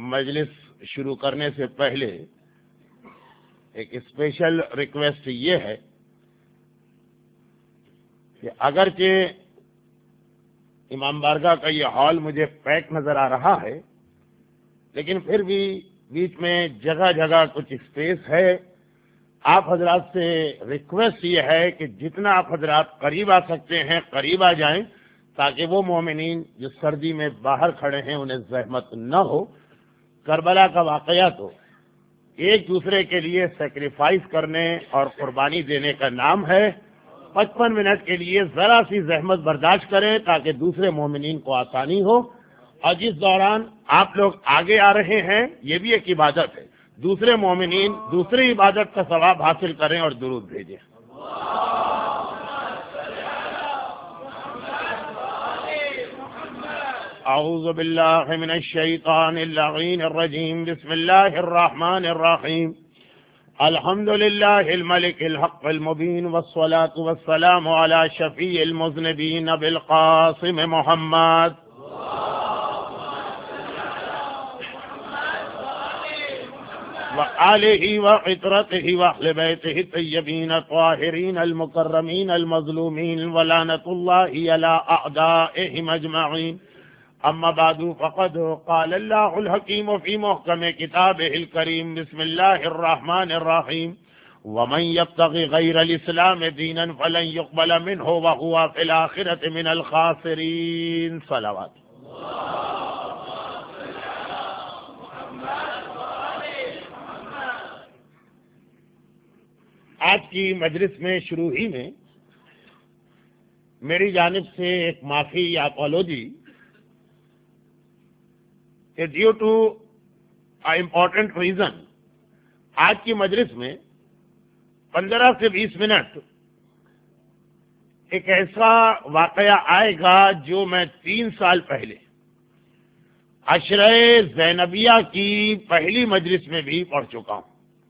مجلس شروع کرنے سے پہلے ایک اسپیشل ریکویسٹ یہ ہے کہ اگرچہ امام بارگاہ کا یہ ہال مجھے پیک نظر آ رہا ہے، لیکن پھر بھی بیچ میں جگہ جگہ کچھ اسپیس ہے۔ آپ حضرات سے ریکویسٹ یہ ہے کہ جتنا آپ حضرات قریب آ سکتے ہیں قریب آ جائیں، تاکہ وہ مومنین جو سردی میں باہر کھڑے ہیں انہیں زحمت نہ ہو۔ کربلا کا واقعہ تو ایک دوسرے کے لیے سیکریفائس کرنے اور قربانی دینے کا نام ہے۔ 55 منٹ کے لیے ذرا سی زحمت برداشت کریں تاکہ دوسرے مومنین کو آسانی ہو، اور جس دوران آپ لوگ آگے آ رہے ہیں یہ بھی ایک عبادت ہے، دوسرے مومنین دوسری عبادت کا ثواب حاصل کریں اور درود بھیجیں۔ اعوذ باللہ من الشیطان اللعین الرجیم، بسم اللہ الرحمن الرحیم، الحمد للہ الملک الحق المبین، والصلاة والسلام علی شفیع المذنبین بالقاسم محمد۔ وآلہ وعطرتہ واہل بیتہ الطیبین الطاہرین المکرمین المظلومین، ولعنۃ اللہ علی اعدائہم اجمعین۔ اما بعد فقد قال اللہ الحکیم فی محکم کتابہ الکریم، بسم اللہ الرحمن الرحیم، ومن یبتغ غیر الاسلام دینا فلن يقبل منہ وہو فی الآخرۃ من الخاسرین۔ صلوات۔ آج کی مجلس میں شروع ہی میں میری جانب سے ایک معافی یا اپالوجی کہ ڈیو ٹو امپورٹنٹ ریزن آج کی مجلس میں 15 سے 20 منٹ ایک ایسا واقعہ آئے گا جو میں 3 سال پہلے عشرہ زینبیہ کی پہلی مجلس میں بھی پڑھ چکا ہوں۔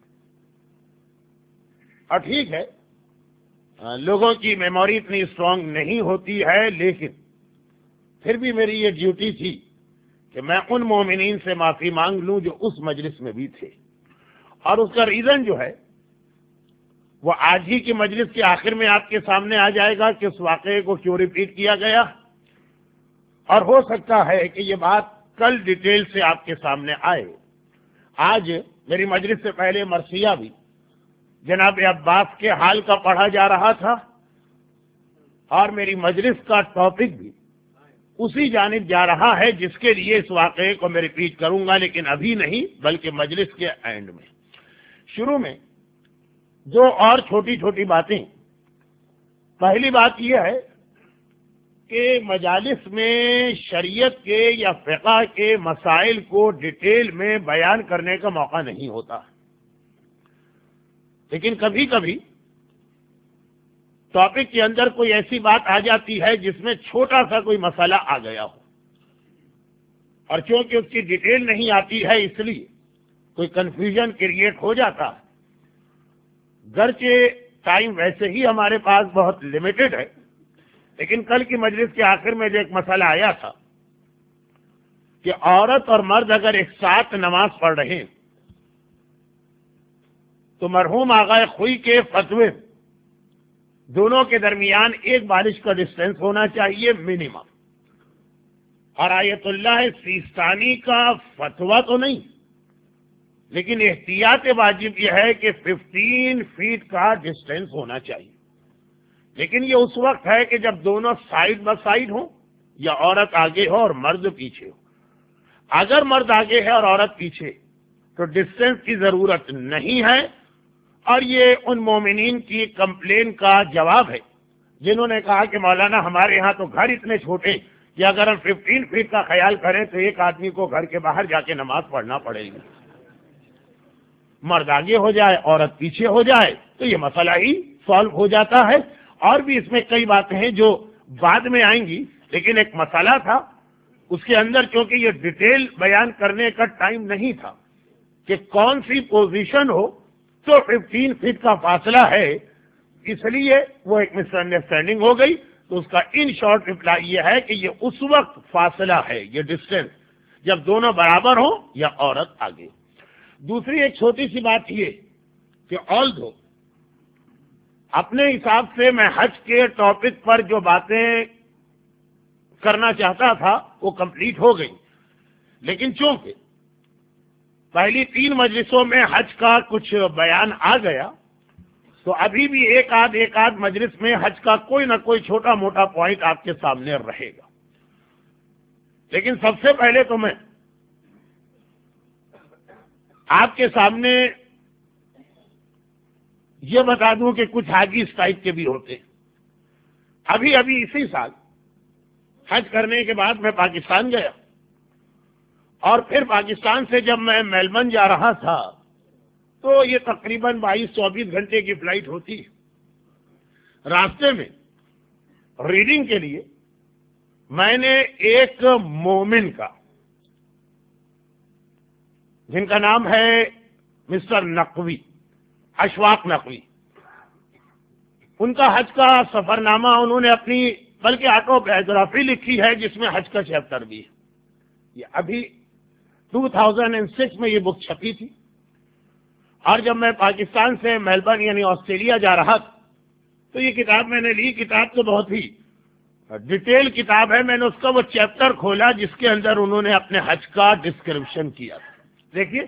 اور ٹھیک ہے، لوگوں کی میموری اتنی اسٹرانگ نہیں ہوتی ہے، لیکن پھر بھی میری یہ ڈیوٹی تھی کہ میں ان مومنین سے معافی مانگ لوں جو اس مجلس میں بھی تھے، اور اس کا ریزن جو ہے وہ آج ہی کی مجلس کے آخر میں آپ کے سامنے آ جائے گا کہ اس واقعے کو کیوں ریپیٹ کیا گیا، اور ہو سکتا ہے کہ یہ بات کل ڈیٹیل سے آپ کے سامنے آئے۔ آج میری مجلس سے پہلے مرثیہ بھی جناب عباس کے حال کا پڑھا جا رہا تھا، اور میری مجلس کا ٹاپک بھی اسی جانب جا رہا ہے جس کے لیے اس واقعے کو میں ریپیٹ کروں گا، لیکن ابھی نہیں بلکہ مجلس کے اینڈ میں۔ شروع میں جو اور چھوٹی چھوٹی باتیں، پہلی بات یہ ہے کہ مجالس میں شریعت کے یا فقہ کے مسائل کو ڈیٹیل میں بیان کرنے کا موقع نہیں ہوتا، لیکن کبھی کبھی ٹاپک کے اندر کوئی ایسی بات آ جاتی ہے جس میں چھوٹا سا کوئی مسئلہ آ گیا ہو، اور چونکہ اس کی ڈیٹیل نہیں آتی ہے اس لیے کوئی کنفیوژن کریٹ ہو جاتا ہے۔ گرچہ ٹائم ویسے ہی ہمارے پاس بہت لمیٹڈ ہے، لیکن کل کی مجلس کے آخر میں جو ایک مسئلہ آیا تھا کہ عورت اور مرد اگر ایک ساتھ نماز پڑھ رہے ہیں تو مرحوم آغا خوئی کے فتوے دونوں کے درمیان ایک بالش کا ڈسٹینس ہونا چاہیے منیمم، اور آیت اللہ سیستانی کا فتویٰ تو نہیں، لیکن احتیاط واجب یہ ہے کہ 15 فیٹ کا ڈسٹینس ہونا چاہیے، لیکن یہ اس وقت ہے کہ جب دونوں سائیڈ بائی سائیڈ ہوں یا عورت آگے ہو اور مرد پیچھے ہو۔ اگر مرد آگے ہے اور عورت پیچھے تو ڈسٹینس کی ضرورت نہیں ہے، اور یہ ان مومنین کی کمپلین کا جواب ہے جنہوں نے کہا کہ مولانا ہمارے ہاں تو گھر اتنے چھوٹے کہ اگر ہم 15 فیٹ کا خیال کریں تو ایک آدمی کو گھر کے باہر جا کے نماز پڑھنا پڑے گی، مرد آگے ہو جائے عورت پیچھے ہو جائے تو یہ مسئلہ ہی سالو ہو جاتا ہے۔ اور بھی اس میں کئی باتیں ہیں جو بعد میں آئیں گی، لیکن ایک مسئلہ تھا اس کے اندر، کیونکہ یہ ڈیٹیل بیان کرنے کا ٹائم نہیں تھا کہ کون سی پوزیشن ہو تو 15 فیٹ کا فاصلہ ہے، اس لیے وہ ایک مس انڈرسٹینڈنگ ہو گئی۔ تو اس کا ان شارٹ رپلائی یہ ہے کہ یہ اس وقت فاصلہ ہے، یہ ڈسٹینس جب دونوں برابر ہوں یا عورت آگے. دوسری ایک چھوٹی سی بات یہ کہ although اپنے حساب سے میں حج کے ٹاپک پر جو باتیں کرنا چاہتا تھا وہ کمپلیٹ ہو گئی، لیکن چونکہ پہلی 3 مجلسوں میں حج کا کچھ بیان آ گیا تو ابھی بھی ایک آدھ مجلس میں حج کا کوئی نہ کوئی چھوٹا موٹا پوائنٹ آپ کے سامنے رہے گا. لیکن سب سے پہلے تو میں آپ کے سامنے یہ بتا دوں کہ کچھ حاجی اس ٹائپ کے بھی ہوتے. ابھی اسی سال حج کرنے کے بعد میں پاکستان گیا، اور پھر پاکستان سے جب میں میلبرن جا رہا تھا تو یہ تقریباً 22-24 گھنٹے کی فلائٹ ہوتی. راستے میں ریڈنگ کے لیے میں نے ایک مومن کا، جن کا نام ہے مسٹر نقوی، اشفاق نقوی، ان کا حج کا سفر نامہ انہوں نے اپنی بلکہ آٹو بایوگرافی لکھی ہے جس میں حج کا چیپٹر بھی ہے. یہ ابھی 2006 میں یہ بک چھپی تھی، اور جب میں پاکستان سے میلبرن یعنی آسٹریلیا جا رہا تھا تو یہ کتاب میں نے لی. کتاب تو بہت ہی ڈیٹیل کتاب ہے. میں نے اس کا وہ چیپٹر کھولا جس کے اندر انہوں نے اپنے حج کا ڈسکرپشن کیا تھا. دیکھیے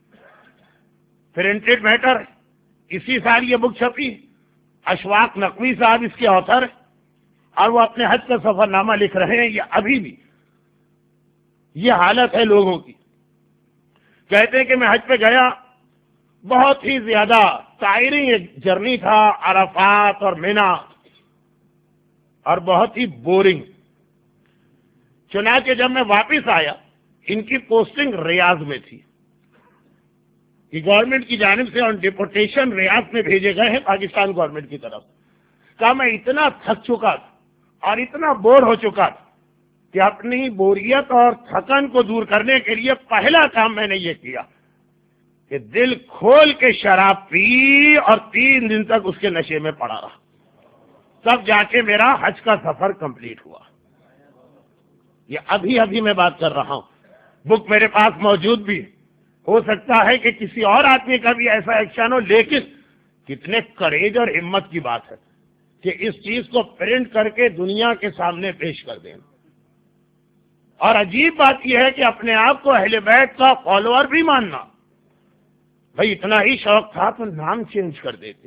پرنٹڈ میٹر، اسی سال یہ بک چھپی. اشفاق نقوی صاحب اس کے آتھر ہیں اور وہ اپنے حج کا سفر نامہ لکھ رہے ہیں. یہ ابھی بھی یہ حالت ہے لوگوں کی. کہتے ہیں کہ میں حج پہ گیا، بہت ہی زیادہ ٹائرنگ جرنی تھا، عرفات اور مینا، اور بہت ہی بورنگ. چنانچہ جب میں واپس آیا، ان کی پوسٹنگ ریاض میں تھی. یہ گورنمنٹ کی جانب سے آن ڈپورٹیشن ریاض میں بھیجے گئے ہیں پاکستان گورنمنٹ کی طرف. کہا میں اتنا تھک چکا تھا اور اتنا بور ہو چکا تھا کہ اپنی بوریت اور تھکن کو دور کرنے کے لیے پہلا کام میں نے یہ کیا کہ دل کھول کے شراب پی اور 3 دن تک اس کے نشے میں پڑا رہا. تب جا کے میرا حج کا سفر کمپلیٹ ہوا. یہ ابھی میں بات کر رہا ہوں. بک میرے پاس موجود بھی ہے. ہو سکتا ہے کہ کسی اور آدمی کا بھی ایسا ایکشن ہو، لیکن کتنے کریج اور ہمت کی بات ہے کہ اس چیز کو پرنٹ کر کے دنیا کے سامنے پیش کر دیں. اور عجیب بات یہ ہے کہ اپنے آپ کو اہل بیت کا فالوور بھی ماننا. بھائی اتنا ہی شوق تھا تو نام چینج کر دیتے.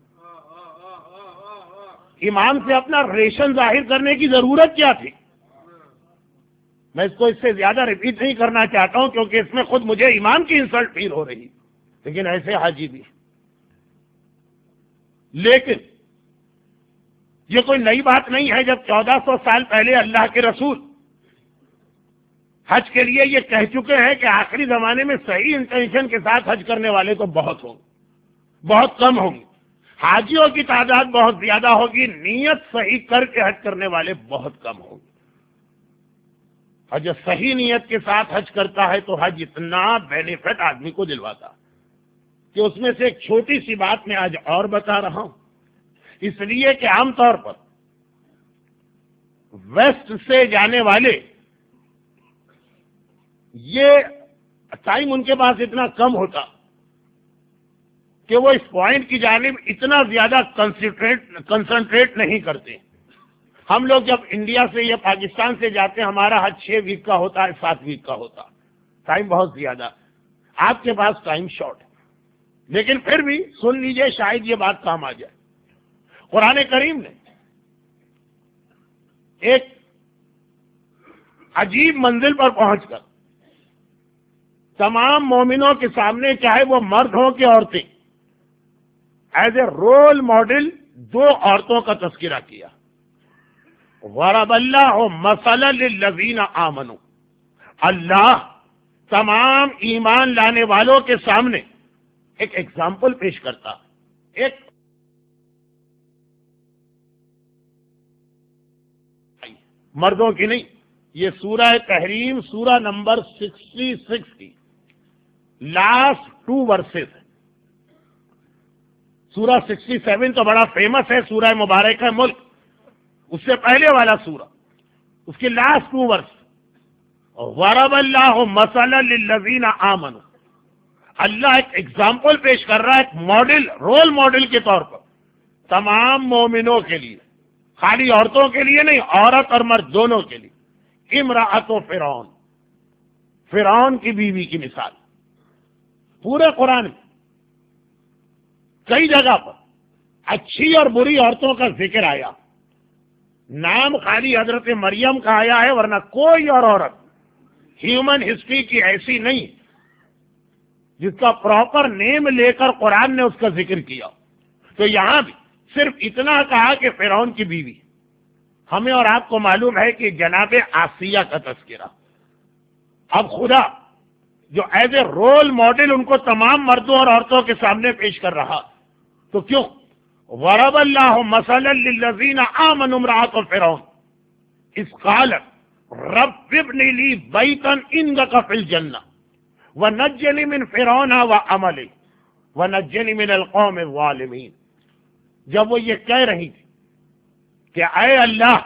امام سے اپنا ریلیشن ظاہر کرنے کی ضرورت کیا تھی؟ میں اس کو اس سے زیادہ ریپیٹ نہیں کرنا چاہتا ہوں کیونکہ اس میں خود مجھے امام کی انسلٹ فیل ہو رہی. لیکن ایسے حاجی بھی. لیکن یہ کوئی نئی بات نہیں ہے جب 1400 سال پہلے اللہ کے رسول حج کے لیے یہ کہہ چکے ہیں کہ آخری زمانے میں صحیح انٹینشن کے ساتھ حج کرنے والے تو بہت ہوں گے، بہت کم ہوں گے. حاجیوں کی تعداد بہت زیادہ ہوگی، نیت صحیح کر کے حج کرنے والے بہت کم ہوں گے. اور جو صحیح نیت کے ساتھ حج کرتا ہے تو حج اتنا بینیفٹ آدمی کو دلواتا کہ اس میں سے ایک چھوٹی سی بات میں آج اور بتا رہا ہوں. اس لیے کہ عام طور پر ویسٹ سے جانے والے یہ ٹائم ان کے پاس اتنا کم ہوتا کہ وہ اس پوائنٹ کی جانب اتنا زیادہ کنسنٹریٹ نہیں کرتے. ہم لوگ جب انڈیا سے یا پاکستان سے جاتے ہیں ہمارا حج 6 ویک کا ہوتا ہے، 7 ویک کا ہوتا. ٹائم بہت زیادہ. آپ کے پاس ٹائم شارٹ ہے، لیکن پھر بھی سن لیجئے شاید یہ بات کام آ جائے. قرآن کریم نے ایک عجیب منزل پر پہنچ کر تمام مومنوں کے سامنے، چاہے وہ مرد ہوں کہ عورتیں، ایز اے رول ماڈل 2 عورتوں کا تذکرہ کیا. ضرب اللہ مثلا للذین آمنوا. اللہ تمام ایمان لانے والوں کے سامنے ایک ایگزامپل پیش کرتا. ایک مردوں کی نہیں، یہ سورہ تحریم سورہ نمبر 66 کی لاسٹ 2 ورسز ہے. سورہ 67 تو بڑا فیمس ہے، سورہ مبارک ملک. اس سے پہلے والا سورہ، اس کی لاسٹ 2 ورس ضرب اللہ مثلا للذین آمنوا، اللہ ایک ایگزامپل پیش کر رہا ہے، ایک ماڈل، رول ماڈل کے طور پر تمام مومنوں کے لیے، خالی عورتوں کے لیے نہیں، عورت اور مرد دونوں کے لیے۔ امرأۃ فرعون، فرعون کی بیوی کی مثال پورے قرآن میں کئی جگہ پر اچھی اور بری عورتوں کا ذکر آیا، نام خالی حضرت مریم کا آیا ہے، ورنہ کوئی اور عورت ہیومن ہسٹری کی ایسی نہیں جس کا پراپر نیم لے کر قرآن نے اس کا ذکر کیا۔ تو یہاں بھی صرف اتنا کہا کہ فرعون کی بیوی، ہمیں اور آپ کو معلوم ہے کہ جناب آسیہ کا تذکرہ، اب خدا جو ایز اے رول ماڈل ان کو تمام مردوں اور عورتوں کے سامنے پیش کر رہا، تو کیوں ضرب اللہ مثلا للذین آمنوا امرأۃ فرعون اذ قالت رب ابن لی بیتا عندک فی الجنہ ونجنی من فرعون وعملہ ونجنی من القوم الظالمین۔ جب وہ یہ کہہ رہی تھی کہ اے اللہ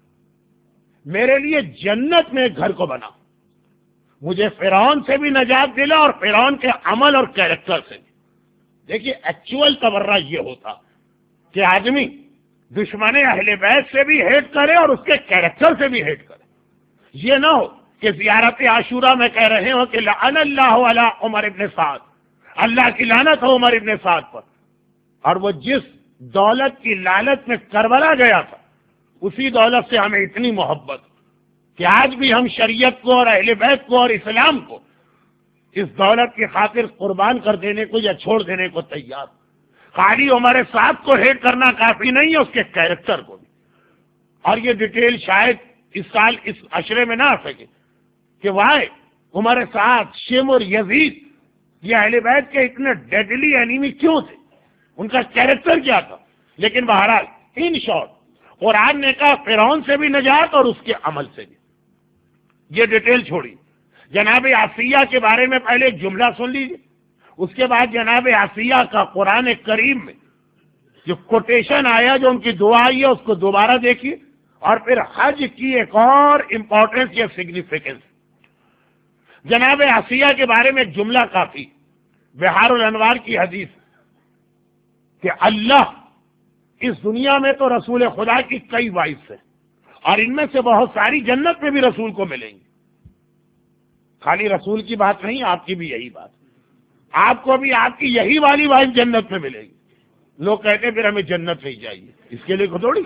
میرے لیے جنت میں ایک گھر کو بنا، مجھے فرعون سے بھی نجات دلا اور فرعون کے عمل اور کیریکٹر سے بھی۔ دیکھیے ایکچوئل تبرہ یہ ہوتا کہ آدمی دشمن اہل بیت سے بھی ہیٹ کرے اور اس کے کیریکٹر سے بھی ہیٹ کرے، یہ نہ ہو کہ زیارت عاشورہ میں کہہ رہے ہو کہ لعن اللہ علی عمر ابن سعد، اللہ کی لعنت ہو عمر ابن سعد پر، اور وہ جس دولت کی لالچ میں کربلا گیا تھا اسی دولت سے ہمیں اتنی محبت کہ آج بھی ہم شریعت کو اور اہل بیت کو اور اسلام کو اس دولت کی خاطر قربان کر دینے کو یا چھوڑ دینے کو تیار۔ خالی عمر سعد کو ہیٹ کرنا کافی نہیں ہے، اس کے کیریکٹر کو بھی۔ اور یہ ڈیٹیل شاید اس سال اس عشرے میں نہ آ سکے کہ وائے عمر سعد، شمر، یزید یہ اہل بیت کے اتنے ڈیڈلی اینیمی کیوں تھے، ان کا کیریکٹر کیا تھا۔ لیکن بہرحال ان شارٹ قرآن نے کہا فرعون سے بھی نجات اور اس کے عمل سے بھی۔ یہ ڈیٹیل چھوڑی، جناب آسیہ کے بارے میں پہلے ایک جملہ سن لیجیے، اس کے بعد جناب آسیہ کا قرآن کریم میں جو کوٹیشن آیا، جو ان کی دعا آئی ہے، اس کو دوبارہ دیکھیے، اور پھر حج کی ایک اور امپورٹنس یا سگنیفیکنس۔ جناب آسیہ کے بارے میں ایک جملہ کافی، بہار الانوار کی حدیث کہ اللہ اس دنیا میں تو رسول خدا کی کئی وائفز ہیں، اور ان میں سے بہت ساری جنت میں بھی رسول کو ملیں گی۔ خالی رسول کی بات نہیں، آپ کی بھی یہی بات، آپ کو بھی آپ کی یہی والی وائف جنت میں ملے گی۔ لوگ کہتے ہیں پھر ہمیں جنت نہیں چاہیے، اس کے لیے تھوڑی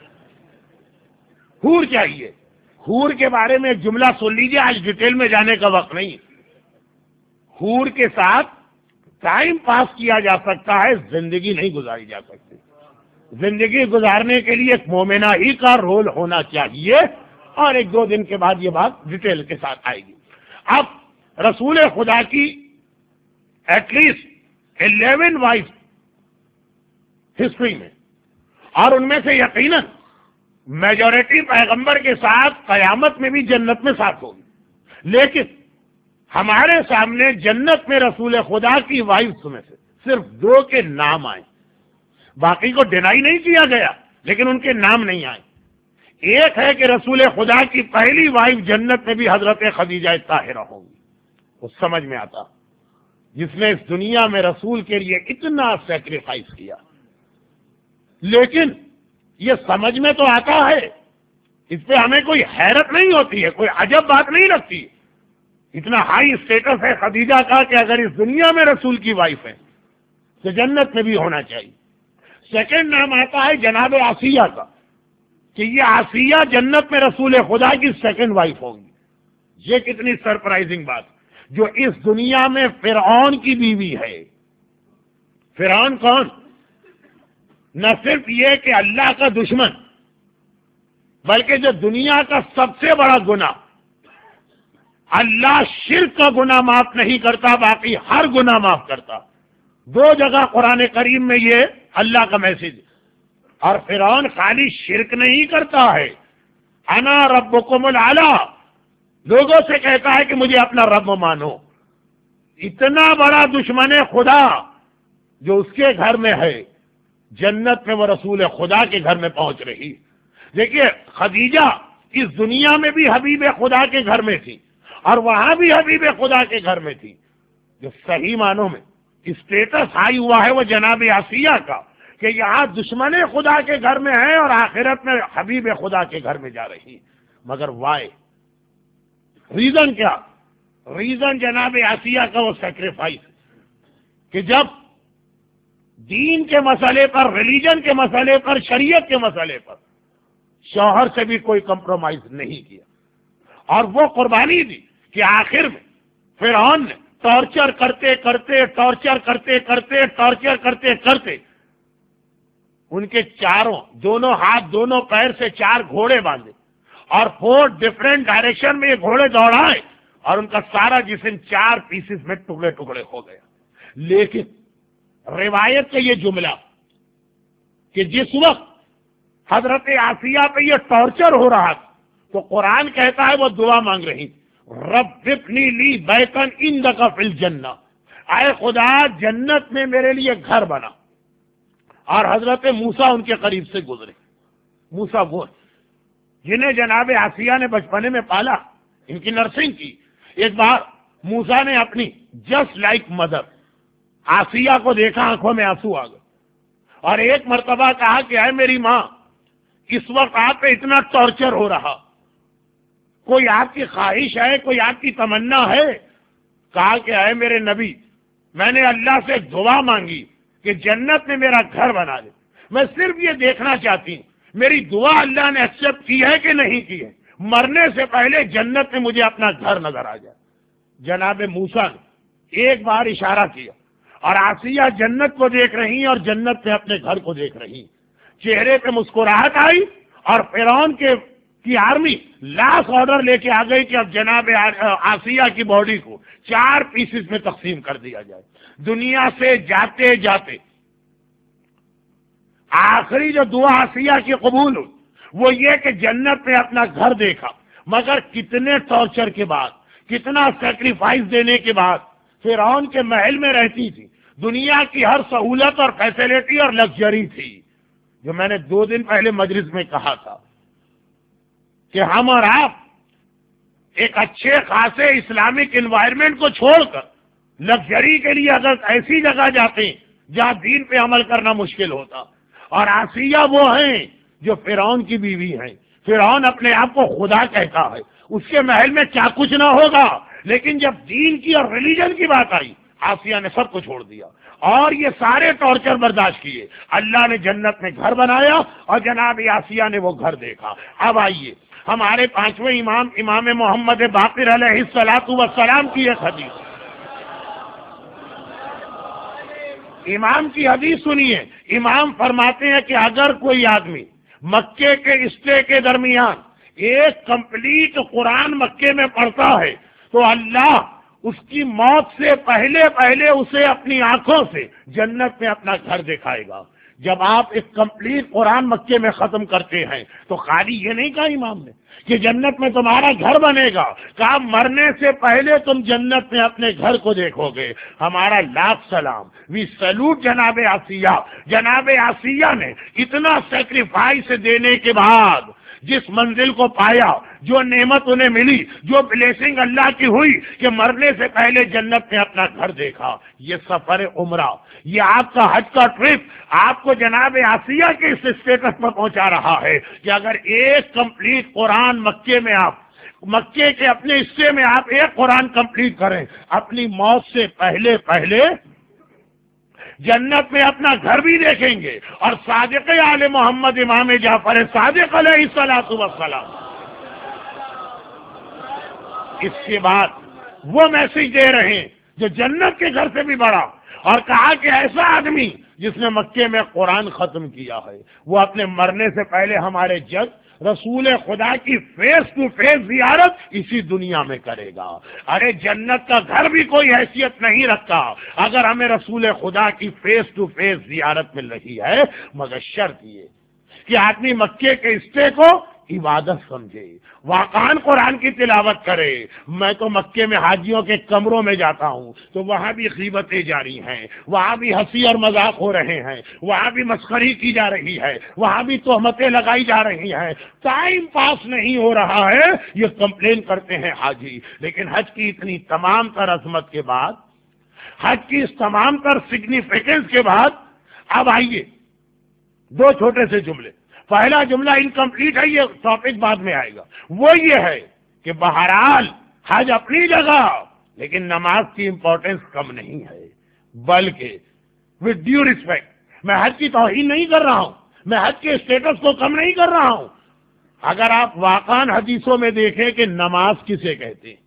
حور چاہیے۔ حور کے بارے میں ایک جملہ سن لیجیے، آج ڈیٹیل میں جانے کا وقت نہیں۔ حور کے ساتھ ٹائم پاس کیا جا سکتا ہے، زندگی نہیں گزاری جا سکتی۔ زندگی گزارنے کے لیے ایک مومنہ ہی کا رول ہونا چاہیے، اور ایک دو دن کے بعد یہ بات ڈیٹیل کے ساتھ آئے گی۔ اب رسول خدا کی ایٹ لیسٹ 11 وائف ہسٹری میں، اور ان میں سے یقیناً میجورٹی پیغمبر کے ساتھ قیامت میں بھی جنت میں ساتھ ہوگی، لیکن ہمارے سامنے جنت میں رسول خدا کی وائفز میں سے صرف 2 کے نام آئے، باقی کو ڈینائی نہیں کیا گیا لیکن ان کے نام نہیں آئے۔ ایک ہے کہ رسول خدا کی پہلی وائف جنت میں بھی حضرت خدیجہ طاہرہ ہوگی، وہ سمجھ میں آتا، جس نے اس دنیا میں رسول کے لیے اتنا سیکریفائس کیا۔ لیکن یہ سمجھ میں تو آتا ہے، اس پہ ہمیں کوئی حیرت نہیں ہوتی ہے، کوئی عجب بات نہیں لگتی۔ اتنا ہائی اسٹیٹس ہے خدیجہ کا کہ اگر اس دنیا میں رسول کی وائف ہے تو جنت میں بھی ہونا چاہیے۔ سیکنڈ نام آتا ہے جناب آسیہ کا، کہ یہ آسیہ جنت میں رسول خدا کی سیکنڈ وائف ہوں گی۔ یہ کتنی سرپرائزنگ بات، جو اس دنیا میں فرعون کی بیوی ہے۔ فرعون کون؟ نہ صرف یہ کہ اللہ کا دشمن، بلکہ جو دنیا کا سب سے بڑا گناہ، اللہ شرک کا گناہ معاف نہیں کرتا، باقی ہر گناہ معاف کرتا۔ 2 جگہ قرآن کریم میں یہ اللہ کا میسج۔ اور فرعون خالی شرک نہیں کرتا ہے، انا ربکم الاعلی، لوگوں سے کہتا ہے کہ مجھے اپنا رب مانو۔ اتنا بڑا دشمن خدا جو اس کے گھر میں ہے، جنت میں وہ رسول خدا کے گھر میں پہنچ رہی۔ دیکھیے خدیجہ اس دنیا میں بھی حبیب خدا کے گھر میں تھی، اور وہاں بھی حبیب خدا کے گھر میں تھی. جو صحیح معنوں میں اسٹیٹس ہائی ہوا ہے وہ جناب آسیہ کا کہ یہاں دشمن خدا کے گھر میں ہے اور آخرت میں حبیب خدا کے گھر میں جا رہی. مگر وائی ریزن کیا؟ ریزن جناب آسیہ کا وہ سیکریفائس کہ جب دین کے مسئلے پر، ریلیجن کے مسئلے پر، شریعت کے مسئلے پر شوہر سے بھی کوئی کمپرومائز نہیں کیا اور وہ قربانی دی کہ آخر میں فرعون نے ٹارچر کرتے کرتے ان کے دونوں ہاتھ دونوں پیر سے 4 گھوڑے باندھے اور 4 ڈفرینٹ ڈائریکشن میں یہ گھوڑے دوڑائے اور ان کا سارا جسم 4 پیسز میں ٹکڑے ٹکڑے ہو گیا. لیکن روایت کا یہ جملہ کہ جس وقت حضرت آسیہ پہ یہ ٹارچر ہو رہا تھا تو قرآن کہتا ہے وہ دعا مانگ رہی تھی، رب ابنی لی بیتن عندک فی الجنہ، اے خدا جنت میں میرے لیے گھر بنا. اور حضرت موسیٰ ان کے قریب سے گزرے. موسیٰ وہ جنہیں جناب آسیہ نے بچپنے میں پالا، ان کی نرسنگ کی. ایک بار موسیٰ نے اپنی جسٹ لائک مدر آسیہ کو دیکھا، آنکھوں میں آنسو آ گئے اور ایک مرتبہ کہا کہ اے میری ماں، اس وقت آپ پہ اتنا ٹارچر ہو رہا، کوئی آپ کی خواہش ہے، کوئی آپ کی تمنا ہے؟ کہا کہ اے میرے نبی، میں نے اللہ سے دعا مانگی کہ جنت میں میرا گھر بنا دے. میں صرف یہ دیکھنا چاہتی ہوں میری دعا اللہ نے ایکسپٹ کی ہے کہ نہیں کی ہے. مرنے سے پہلے جنت میں مجھے اپنا گھر نظر آ جائے. جناب موسیٰ نے ایک بار اشارہ کیا اور آسیہ جنت کو دیکھ رہی اور جنت میں اپنے گھر کو دیکھ رہی. چہرے پہ مسکراہٹ آئی اور فرعون کی آرمی لاسٹ آرڈر لے کے آ گئی کہ اب جناب آسیہ کی باڈی کو 4 پیسز میں تقسیم کر دیا جائے. دنیا سے جاتے جاتے آخری جو دعا آسیہ کی قبول ہوئی وہ یہ کہ جنت میں اپنا گھر دیکھا. مگر کتنے ٹارچر کے بعد، کتنا سیکریفائس دینے کے بعد فرعون کے محل میں رہتی تھی. دنیا کی ہر سہولت اور فیسلٹی اور لگژری تھی. جو میں نے 2 دن پہلے مجلس میں کہا تھا کہ ہم اور آپ ایک اچھے خاصے اسلامک انوائرمنٹ کو چھوڑ کر لگژری کے لیے اگر ایسی جگہ جاتے ہیں جہاں دین پہ عمل کرنا مشکل ہوتا. اور آسیہ وہ ہیں جو فرعون کی بیوی ہیں. فرعون اپنے آپ کو خدا کہتا ہے، اس کے محل میں کیا کچھ نہ ہوگا، لیکن جب دین کی اور ریلیجن کی بات آئی آسیہ نے سب کو چھوڑ دیا اور یہ سارے ٹارچر برداشت کیے. اللہ نے جنت میں گھر بنایا اور جناب آسیہ نے وہ گھر دیکھا. اب آئیے ہمارے 5ویں امام، امام محمد باقر علیہ الصلوۃ والسلام کی ایک حدیث. امام کی حدیث سنیے. امام فرماتے ہیں کہ اگر کوئی آدمی مکے کے اسٹے کے درمیان ایک کمپلیٹ قرآن مکے میں پڑھتا ہے تو اللہ اس کی موت سے پہلے اسے اپنی آنکھوں سے جنت میں اپنا گھر دکھائے گا. جب آپ ایک کمپلیٹ قرآن مکے میں ختم کرتے ہیں تو خالی یہ نہیں کہا امام نے کہ جنت میں تمہارا گھر بنے گا، کہا مرنے سے پہلے تم جنت میں اپنے گھر کو دیکھو گے. ہمارا لاکھ سلام، وی سیلوٹ جناب آسیہ. جناب آسیہ نے اتنا سیکریفائس دینے کے بعد جس منزل کو پایا، جو نعمت انہیں ملی، جو بلیسنگ اللہ کی ہوئی کہ مرنے سے پہلے جنت میں اپنا گھر دیکھا. یہ سفر عمرہ، یہ آپ کا حج کا ٹرپ آپ کو جناب آسیہ کے اس اسٹیٹس پر پہنچا رہا ہے کہ اگر ایک کمپلیٹ قرآن مکے میں آپ مکے کے اپنے حصے میں آپ ایک قرآن کمپلیٹ کریں، اپنی موت سے پہلے جنت میں اپنا گھر بھی دیکھیں گے. اور صادق آل محمد امام جعفر صادق علیہ الصلوۃ والسلام اس کے بعد وہ میسج دے رہے ہیں جو جنت کے گھر سے بھی بڑا، اور کہا کہ ایسا آدمی جس نے مکے میں قرآن ختم کیا ہے وہ اپنے مرنے سے پہلے ہمارے جج رسول خدا کی فیس ٹو فیس زیارت اسی دنیا میں کرے گا. ارے جنت کا گھر بھی کوئی حیثیت نہیں رکھتا اگر ہمیں رسول خدا کی فیس ٹو فیس زیارت مل رہی ہے. مگر شرط یہ کہ آدمی مکے کے اسٹے کو عبادت سمجھے، واقعاً قرآن کی تلاوت کرے۔ میں تو مکے میں حاجیوں کے کمروں میں جاتا ہوں تو وہاں بھی غیبتیں جاری ہیں، وہاں بھی ہنسی اور مذاق ہو رہے ہیں، وہاں بھی مسخری کی جا رہی ہے، وہاں بھی تہمتیں لگائی جا رہی ہیں، ٹائم پاس نہیں ہو رہا ہے، یہ کمپلین کرتے ہیں حاجی۔ لیکن حج کی اتنی تمام تر عظمت کے بعد، حج کی اس تمام تر سگنیفیکنس کے بعد، اب آئیے دو چھوٹے سے جملے۔ پہلا جملہ انکمپلیٹ ہے، یہ ٹاپک بعد میں آئے گا۔ وہ یہ ہے کہ بہرحال حج اپنی جگہ، لیکن نماز کی امپورٹنس کم نہیں ہے، بلکہ وتھ ڈیو ریسپیکٹ، میں حج کی توہین نہیں کر رہا ہوں، میں حج کے اسٹیٹس کو کم نہیں کر رہا ہوں۔ اگر آپ واقعاً حدیثوں میں دیکھیں کہ نماز کسے کہتے ہیں،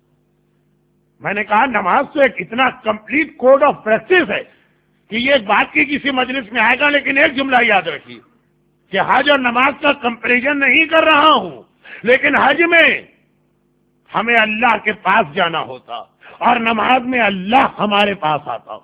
میں نے کہا نماز تو ایک اتنا کمپلیٹ کوڈ آف پریکٹس ہے کہ یہ ایک بات کی کسی مجلس میں آئے گا، لیکن ایک جملہ یاد رکھیے کہ حج اور نماز کا کمپیریزن نہیں کر رہا ہوں، لیکن حج میں ہمیں اللہ کے پاس جانا ہوتا اور نماز میں اللہ ہمارے پاس آتا۔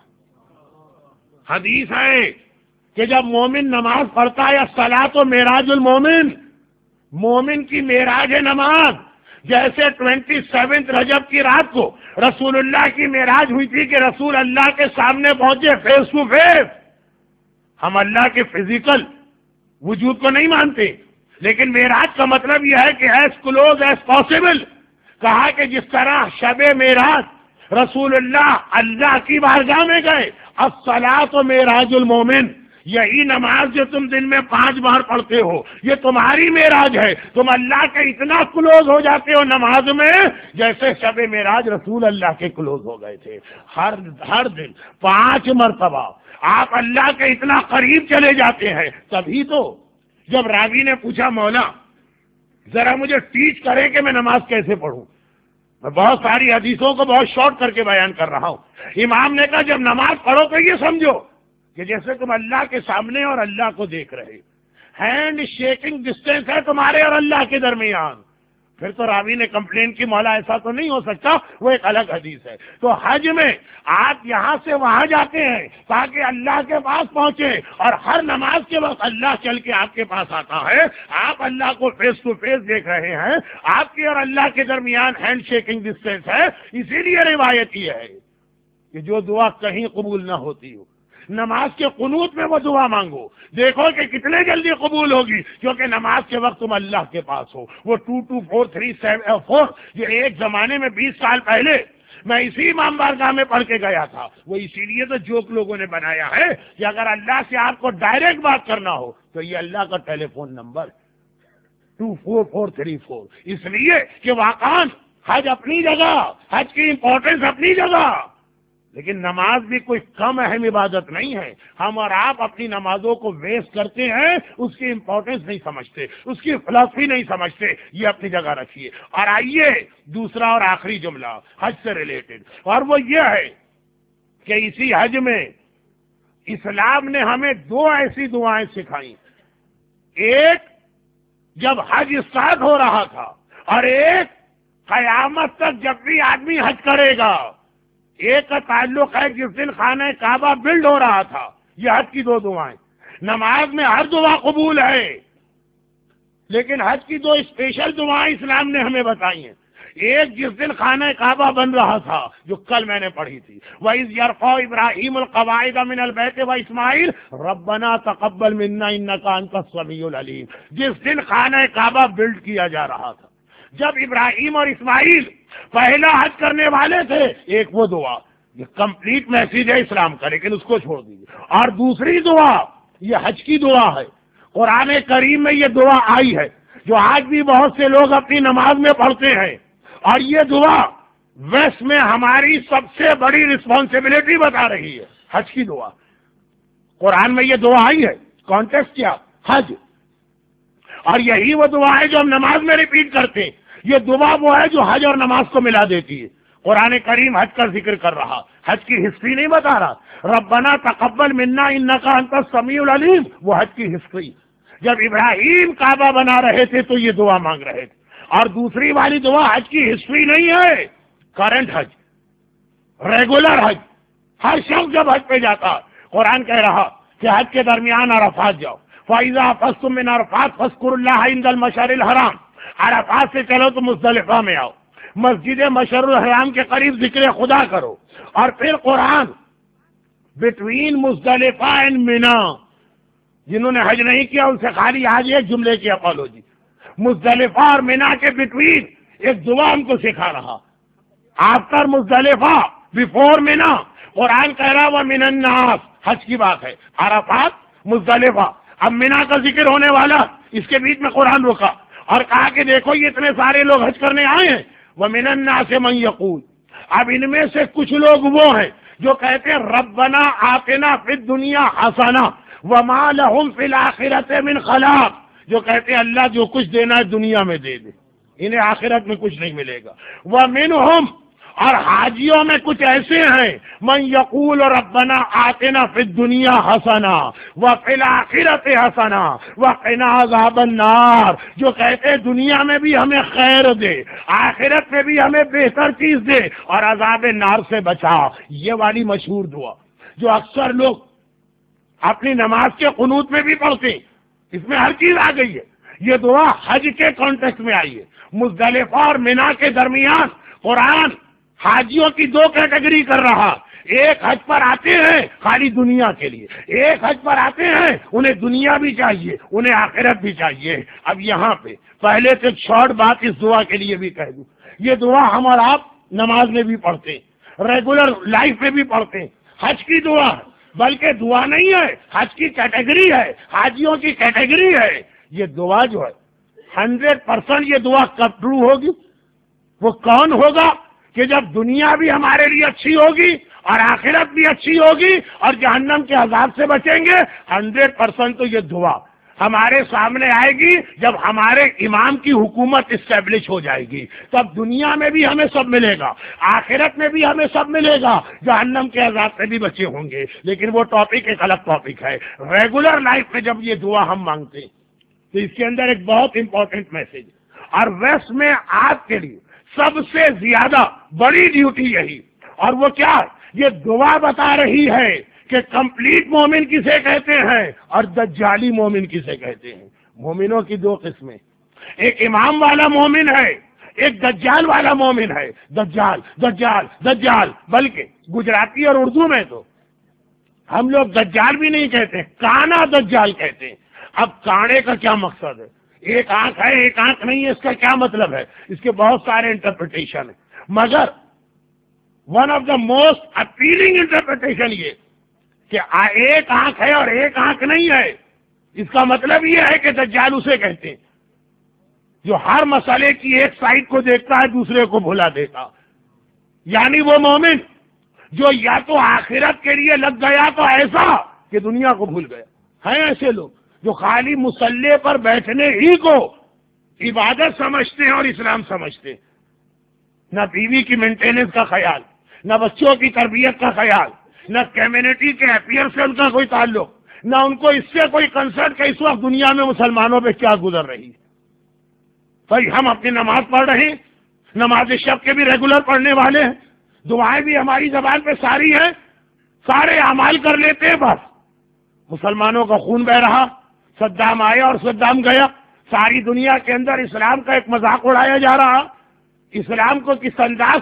حدیث ہے کہ جب مومن نماز پڑھتا ہے، الصلاۃ معراج المومن، مومن کی معراج ہے نماز۔ جیسے 27 رجب کی رات کو رسول اللہ کی معراج ہوئی تھی کہ رسول اللہ کے سامنے پہنچے فیس ٹو فیس۔ ہم اللہ کے فزیکل وجود کو نہیں مانتے، لیکن معراج کا مطلب یہ ہے کہ ایز کلوز ایز پاسبل، کہا کہ جس طرح شب معراج رسول اللہ اللہ کی بارگاہ میں گئے، الصلاۃ معراج المومن، یہی نماز جو تم دن میں 5 بار پڑھتے ہو یہ تمہاری معراج ہے، تم اللہ کے اتنا کلوز ہو جاتے ہو نماز میں جیسے شب معراج رسول اللہ کے کلوز ہو گئے تھے۔ ہر دن 5 مرتبہ آپ اللہ کے اتنا قریب چلے جاتے ہیں۔ تبھی تو جب راوی نے پوچھا مولا ذرا مجھے ٹیچ کریں کہ میں نماز کیسے پڑھوں، میں بہت ساری حدیثوں کو بہت شارٹ کر کے بیان کر رہا ہوں۔ امام نے کہا جب نماز پڑھو تو یہ سمجھو کہ جیسے تم اللہ کے سامنے اور اللہ کو دیکھ رہے، ہینڈ شیکنگ ڈسٹینس ہے تمہارے اور اللہ کے درمیان۔ پھر تو راوی نے کمپلین کی مولا ایسا تو نہیں ہو سکتا، وہ ایک الگ حدیث ہے۔ تو حج میں آپ یہاں سے وہاں جاتے ہیں تاکہ اللہ کے پاس پہنچے، اور ہر نماز کے وقت اللہ چل کے آپ کے پاس آتا ہے، آپ اللہ کو فیس ٹو فیس دیکھ رہے ہیں، آپ کے اور اللہ کے درمیان ہینڈ شیکنگ ڈسٹینس ہے۔ اسی لیے روایت یہ ہے کہ جو دعا کہیں قبول نہ ہوتی ہو، نماز کے قنوت میں وہ دعا مانگو، دیکھو کہ کتنے جلدی قبول ہوگی، کیونکہ نماز کے وقت تم اللہ کے پاس ہو۔ وہ 22437 جو ایک زمانے میں 20 سال پہلے میں اسی امام بارگاہ میں پڑھ کے گیا تھا، وہ اسی لیے تو جوک لوگوں نے بنایا ہے کہ اگر اللہ سے آپ کو ڈائریکٹ بات کرنا ہو تو یہ اللہ کا ٹیلی فون نمبر 24434، اس لیے کہ واقعاً حج اپنی جگہ، حج کی امپورٹنس اپنی جگہ، لیکن نماز بھی کوئی کم اہم عبادت نہیں ہے۔ ہم اور آپ اپنی نمازوں کو ویسٹ کرتے ہیں، اس کی امپورٹنس نہیں سمجھتے، اس کی فلسفی نہیں سمجھتے، یہ اپنی جگہ رکھیے۔ اور آئیے دوسرا اور آخری جملہ حج سے ریلیٹڈ، اور وہ یہ ہے کہ اسی حج میں اسلام نے ہمیں 2 ایسی دعائیں سکھائیں، ایک جب حج اسٹارٹ ہو رہا تھا، اور ایک قیامت تک جب بھی آدمی حج کرے گا۔ ایک کا تعلق ہے جس دن خانہ کعبہ بلڈ ہو رہا تھا، یہ حج کی 2 دعائیں۔ نماز میں ہر دعا قبول ہے، لیکن حج کی 2 اسپیشل دعائیں اسلام نے ہمیں بتائی ہیں۔ ایک جس دن خانہ کعبہ بن رہا تھا، جو کل میں نے پڑھی تھی، وَإِذْ يَرْفَعُ إِبْرَاهِيمُ الْقَوَاعِدَ مِنَ الْبَيْتِ وَإِسْمَاعِيلُ رَبَّنَا تَقَبَّلْ مِنَّا إِنَّكَ أَنْتَ السَّمِيعُ الْعَلِيمُ، جس دن خانہ کعبہ بلڈ کیا جا رہا تھا، جب ابراہیم اور اسماعیل پہلا حج کرنے والے تھے۔ ایک وہ دعا، یہ کمپلیٹ میسیج ہے اسلام کا، لیکن اس کو چھوڑ دیجیے۔ اور دوسری دعا یہ حج کی دعا ہے، قرآن کریم میں یہ دعا آئی ہے جو آج بھی بہت سے لوگ اپنی نماز میں پڑھتے ہیں، اور یہ دعا ویسٹ میں ہماری سب سے بڑی رسپانسبلٹی بتا رہی ہے۔ حج کی دعا قرآن میں یہ دعا آئی ہے، کانٹیکسٹ کیا؟ حج، اور یہی وہ دعا ہے جو ہم نماز میں ریپیٹ کرتے ہیں۔ یہ دعا وہ ہے جو حج اور نماز کو ملا دیتی ہے۔ قرآن کریم حج کا ذکر کر رہا، حج کی ہسٹری نہیں بتا رہا۔ ربنا تقبل منا انک انت السمیع العلیم، وہ حج کی ہسٹری۔ جب ابراہیم کعبہ بنا رہے تھے تو یہ دعا مانگ رہے تھے، اور دوسری والی دعا حج کی ہسٹری نہیں ہے، کرنٹ حج، ریگولر حج۔ ہر شخص جب حج پہ جاتا، قرآن کہہ رہا کہ حج کے درمیان عرفات جاؤ، فَإِذَا أَفَضْتُم مِّنْ عَرَفَاتٍ فاذكروا اللَّهَ عِندَ المشعر الحرام. عرفات سے چلو تو مزدلفہ میں آؤ، مسجد مشعر الحرام کے قریب ذکر خدا کرو، اور پھر قرآن بٹوین مزدلفہ اینڈ مینا. جنہوں نے حج نہیں کیا ان سے خالی آج ایک جملے کی اپالوجی. مزدلفہ اور مینا کے بٹوین ایک دعا ہم کو سکھا رہا. آفٹر مزدلفہ بیفور مینا، قرآن کہہ رہا وَمِنَ النَّاسِ، حج کی بات ہے. عرفات مزدلفہ، اب مینا کا ذکر ہونے والا، اس کے بیچ میں قرآن رکا اور کہا کہ دیکھو یہ اتنے سارے لوگ حج کرنے آئے ہیں. وَمِنَ النَّاسِ مَن يَقُولُ، اب ان میں سے کچھ لوگ وہ ہیں جو کہتے ہیں ربنا آتنا فی الدنیا حسنہ وما لہم فی الآخرۃ من خلاق، جو کہتے ہیں اللہ جو کچھ دینا ہے دنیا میں دے دے، انہیں آخرت میں کچھ نہیں ملے گا. وَمِنْهُمْ، اور حاجیوں میں کچھ ایسے ہیں من یقول ربنا آتنا فی الدنیا حسنہ وفی الآخرۃ حسنہ وقنا عذاب النار، جو کہتے ہیں دنیا میں بھی ہمیں خیر دے، آخرت میں بھی ہمیں بہتر چیز دے اور عذاب نار سے بچا. یہ والی مشہور دعا جو اکثر لوگ اپنی نماز کے قنوت میں بھی پڑھتے ہیں، اس میں ہر چیز آ گئی ہے. یہ دعا حج کے کانٹیکسٹ میں آئی ہے. مزدلفہ اور مینا کے درمیان قرآن حاجیوں کی دو کیٹیگری کر رہا. ایک حج پر آتے ہیں خالی دنیا کے لیے، ایک حج پر آتے ہیں انہیں دنیا بھی چاہیے، انہیں آخرت بھی چاہیے. اب یہاں پہ پہلے سے ایک شارٹ بات اس دعا کے لیے بھی کہہ دوں. یہ دعا ہم اور آپ نماز میں بھی پڑھتے ہیں، ریگولر لائف میں بھی پڑھتے ہیں. حج کی دعا ہے، بلکہ دعا نہیں ہے، حج کی کیٹیگری ہے، حاجیوں کی کیٹیگری ہے. یہ دعا جو ہے 100% یہ دعا کب ٹرو ہوگی؟ وہ کون ہوگا کہ جب دنیا بھی ہمارے لیے اچھی ہوگی اور آخرت بھی اچھی ہوگی اور جہنم کے عذاب سے بچیں گے. 100% تو یہ دعا ہمارے سامنے آئے گی جب ہمارے امام کی حکومت اسٹیبلش ہو جائے گی. تب دنیا میں بھی ہمیں سب ملے گا، آخرت میں بھی ہمیں سب ملے گا، جہنم کے عذاب سے بھی بچے ہوں گے. لیکن وہ ٹاپک ایک الگ ٹاپک ہے. ریگولر لائف میں جب یہ دعا ہم مانگتے ہیں تو اس کے اندر ایک بہت امپورٹنٹ میسج، اور ویسٹ میں آپ کے لیے سب سے زیادہ بڑی ڈیوٹی یہی، اور وہ کیا؟ یہ دعا بتا رہی ہے کہ کمپلیٹ مومن کسے کہتے ہیں اور دجالی مومن کسے کہتے ہیں. مومنوں کی دو قسمیں، ایک امام والا مومن ہے، ایک دجال والا مومن ہے. دجال دجال دجال، بلکہ گجراتی اور اردو میں تو ہم لوگ دجال بھی نہیں کہتے، کانا دجال کہتے ہیں. اب کانے کا کیا مقصد ہے؟ ایک آنکھ ہے ایک آنکھ نہیں ہے، اس کا کیا مطلب ہے؟ اس کے بہت سارے انٹرپریٹیشن ہیں، مگر one of the most appealing interpretation یہ کہ ایک آنکھ ہے اور ایک آنکھ نہیں ہے. اس کا مطلب یہ ہے کہ دجال اسے کہتے ہیں جو ہر مسئلے کی ایک سائڈ کو دیکھتا ہے دوسرے کو بھلا دیتا. یعنی وہ مومن جو یا تو آخرت کے لیے لگ گیا تو ایسا کہ دنیا کو بھول گیا. ہیں ایسے لوگ جو خالی مصلے پر بیٹھنے ہی کو عبادت سمجھتے ہیں اور اسلام سمجھتے ہیں. نہ بیوی کی مینٹیننس کا خیال، نہ بچوں کی تربیت کا خیال، نہ کمیونٹی کے اپیئر سے ان کا کوئی تعلق، نہ ان کو اس سے کوئی کنسرن کہ اس وقت دنیا میں مسلمانوں پہ کیا گزر رہی ہے. بھائی ہم اپنی نماز پڑھ رہے ہیں، نماز شب کے بھی ریگولر پڑھنے والے ہیں، دعائیں بھی ہماری زبان پہ ساری ہیں، سارے اعمال کر لیتے ہیں. بس مسلمانوں کا خون بہ رہا، صدام آیا اور صدام گیا، ساری دنیا کے اندر اسلام کا ایک مذاق اڑایا جا رہا. اسلام کو کس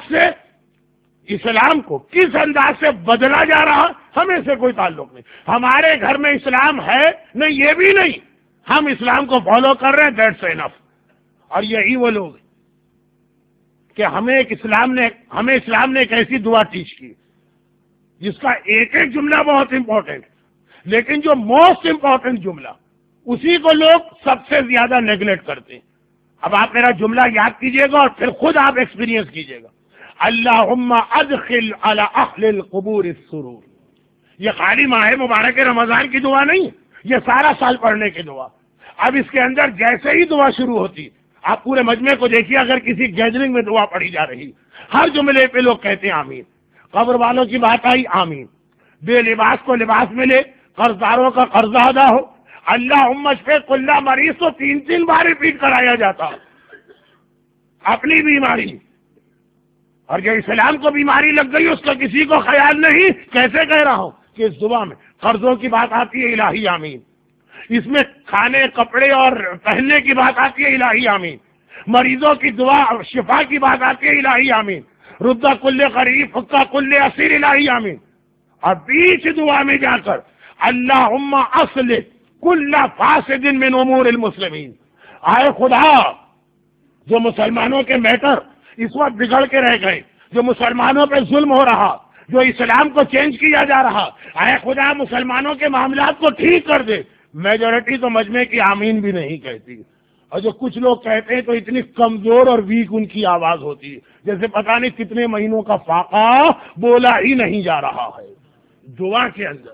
انداز سے بدلا جا رہا، ہمیں سے کوئی تعلق نہیں. ہمارے گھر میں اسلام ہے نہیں، یہ بھی نہیں، ہم اسلام کو فالو کر رہے ہیں، دیٹس انف. اور یہی وہ لوگ کہ ہمیں اسلام نے ایک ایسی دعا ٹیچ کی جس کا ایک ایک جملہ بہت امپورٹنٹ، لیکن جو موسٹ امپورٹنٹ جملہ اسی کو لوگ سب سے زیادہ نیگلیکٹ کرتے ہیں. اب آپ میرا جملہ یاد کیجئے گا اور پھر خود آپ ایکسپیرینس کیجئے گا. اللہم ادخل علی اہل القبور السرور. یہ خالی ماہ مبارک رمضان کی دعا نہیں، یہ سارا سال پڑھنے کی دعا. اب اس کے اندر جیسے ہی دعا شروع ہوتی، آپ پورے مجمع کو دیکھیے، اگر کسی گیدرنگ میں دعا پڑھی جا رہی، ہر جملے پہ لوگ کہتے ہیں آمین. قبر والوں کی بات آئی، آمین. بے لباس کو لباس ملے، قرض داروں کا قرض ادا ہو، اللہم اشفی کل مریض تو 3 بار ریپیٹ کرایا جاتا. اپنی بیماری اور جو اسلام کو بیماری لگ گئی اس کا کسی کو خیال نہیں. کیسے کہہ رہا ہوں کہ اس دعا میں قرضوں کی بات آتی ہے، الہی آمین. اس میں کھانے کپڑے اور پہننے کی بات آتی ہے، الہی آمین. مریضوں کی دعا اور شفا کی بات آتی ہے، الہی آمین. ردہ کل غریب فقہ کل اسیر، الہی آمین. اور بیچ دعا میں جا کر اللہم اصلح کل فاسد من امور المسلمین، آئے خدا جو مسلمانوں کے میٹر اس وقت بگڑ کے رہ گئے، جو مسلمانوں پہ ظلم ہو رہا، جو اسلام کو چینج کیا جا رہا، اے خدا مسلمانوں کے معاملات کو ٹھیک کر دے. میجورٹی تو مجمع کی آمین بھی نہیں کہتی، اور جو کچھ لوگ کہتے ہیں تو اتنی کمزور اور ویک ان کی آواز ہوتی ہے جیسے پتہ نہیں کتنے مہینوں کا فاقہ بولا ہی نہیں جا رہا ہے دعا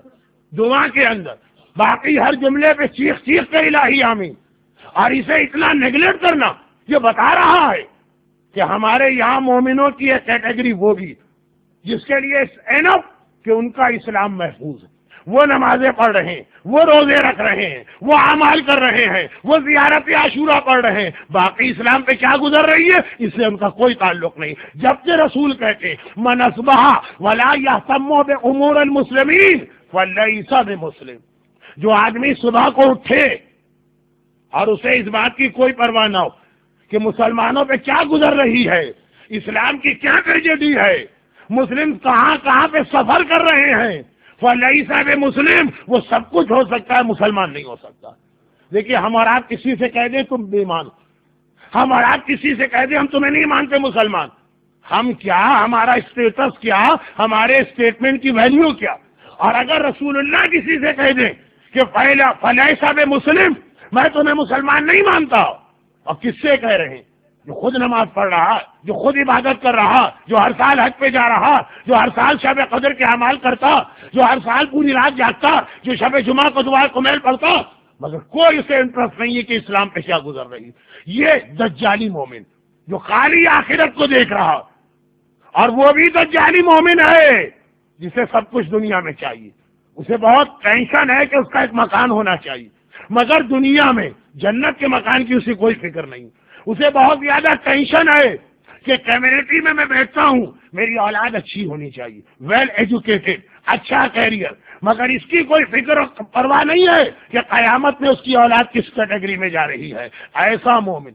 کے اندر. باقی ہر جملے پہ چیخ چیخ کے الہی آمین. اور اسے اتنا نیگلیکٹ کرنا یہ بتا رہا ہے کہ ہمارے یہاں مومنوں کی ایک کیٹیگری وہ بھی جس کے لیے اینف کہ ان کا اسلام محفوظ ہے، وہ نمازیں پڑھ رہے ہیں، وہ روزے رکھ رہے ہیں، وہ اعمال کر رہے ہیں، وہ زیارت عاشورہ پڑھ رہے ہیں. باقی اسلام پہ کیا گزر رہی ہے اس سے ان کا کوئی تعلق نہیں. جبکہ رسول کہتے من اصبح ولا یهتم بامور المسلمین فلیس بمسلم، جو آدمی صبح کو اٹھے اور اسے اس بات کی کوئی پرواہ نہ ہو کہ مسلمانوں پہ کیا گزر رہی ہے، اسلام کی کیا ٹریجڈی ہے، مسلم کہاں کہاں پہ سفر کر رہے ہیں، فلیس بمسلم، وہ سب کچھ ہو سکتا ہے، مسلمان نہیں ہو سکتا. دیکھیے ہم اور آپ کسی سے کہہ دیں تم بے مان، ہم اور آپ کسی سے کہہ دیں ہم تمہیں نہیں مانتے مسلمان، ہم کیا، ہمارا اسٹیٹس کیا، ہمارے اسٹیٹمنٹ کی ویلیو کیا. اور اگر رسول اللہ کسی سے کہہ دیں کہ فلیس بمسلم، میں تمہیں مسلمان نہیں مانتا، اور کس سے کہہ رہے ہیں؟ جو خود نماز پڑھ رہا، جو خود عبادت کر رہا، جو ہر سال حج پہ جا رہا، جو ہر سال شب قدر کے اعمال کرتا، جو ہر سال پوری رات جاگتا، جو شب جمعہ کو دعا کمیل پڑھتا، مگر کوئی اسے انٹرسٹ نہیں ہے کہ اسلام پہ کیا گزر رہی. یہ دجالی مومن جو خالی آخرت کو دیکھ رہا، اور وہ بھی دجالی مومن ہے جسے سب کچھ دنیا میں چاہیے، اسے بہت ٹینشن ہے کہ اس کا ایک مکان ہونا چاہیے، مگر دنیا میں جنت کے مکان کی اسے کوئی فکر نہیں. اسے بہت زیادہ ٹینشن ہے کہ کمیونٹی میں بیٹھتا ہوں، میری اولاد اچھی ہونی چاہیے، ویل ایجوکیٹڈ، اچھا کیریئر، مگر اس کی کوئی فکر پرواہ نہیں ہے کہ قیامت میں اس کی اولاد کس کیٹیگری میں جا رہی ہے. ایسا مومن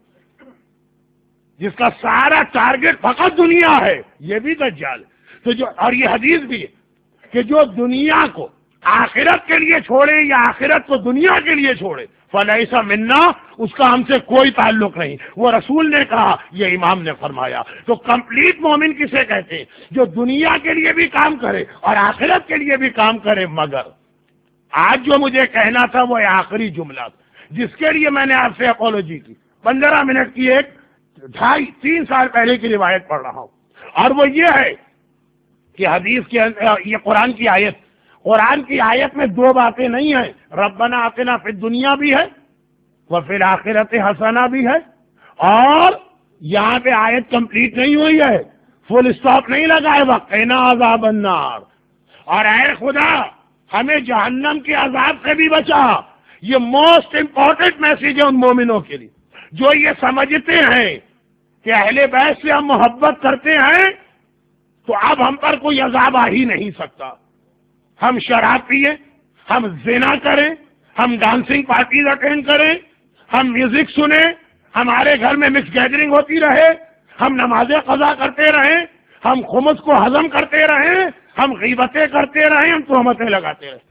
جس کا سارا ٹارگٹ فقط دنیا ہے، یہ بھی دجال. تو جو، اور یہ حدیث بھی ہے کہ جو دنیا کو آخرت کے لیے چھوڑے یا آخرت کو دنیا کے لیے چھوڑے فلیسا منا، اس کا ہم سے کوئی تعلق نہیں. وہ رسول نے کہا، یہ امام نے فرمایا. تو کمپلیٹ مومن کسے کہتے ہیں؟ جو دنیا کے لیے بھی کام کرے اور آخرت کے لیے بھی کام کرے. مگر آج جو مجھے کہنا تھا وہ آخری جملہ جس کے لیے میں نے آپ سے اپولوجی کی، 15 منٹ کی ایک 2.5-3 سال پہلے کی روایت پڑھ رہا ہوں، اور وہ یہ ہے کہ حدیث کے یہ قرآن کی آیت میں 2 باتیں نہیں ہیں. ربنا آتنا فی الدنیا بھی ہے وفی الآخرۃ حسنہ بھی ہے، اور یہاں پہ آیت کمپلیٹ نہیں ہوئی ہے، فل اسٹاپ نہیں لگا ہے، وقنا عذاب النار، اور اے خدا ہمیں جہنم کے عذاب سے بھی بچا. یہ موسٹ امپورٹنٹ میسج ہے ان مومنوں کے لیے جو یہ سمجھتے ہیں کہ اہل بیت سے ہم محبت کرتے ہیں تو اب ہم پر کوئی عذاب آ ہی نہیں سکتا. ہم شراب پیئیں، ہم زنا کریں، ہم ڈانسنگ پارٹیز اٹینڈ کریں، ہم میوزک سنیں، ہمارے گھر میں مکس گیدرنگ ہوتی رہے، ہم نمازیں قضا کرتے رہیں، ہم خمس کو ہضم کرتے رہیں، ہم غیبتیں کرتے رہیں، ہم تہمتیں لگاتے رہیں.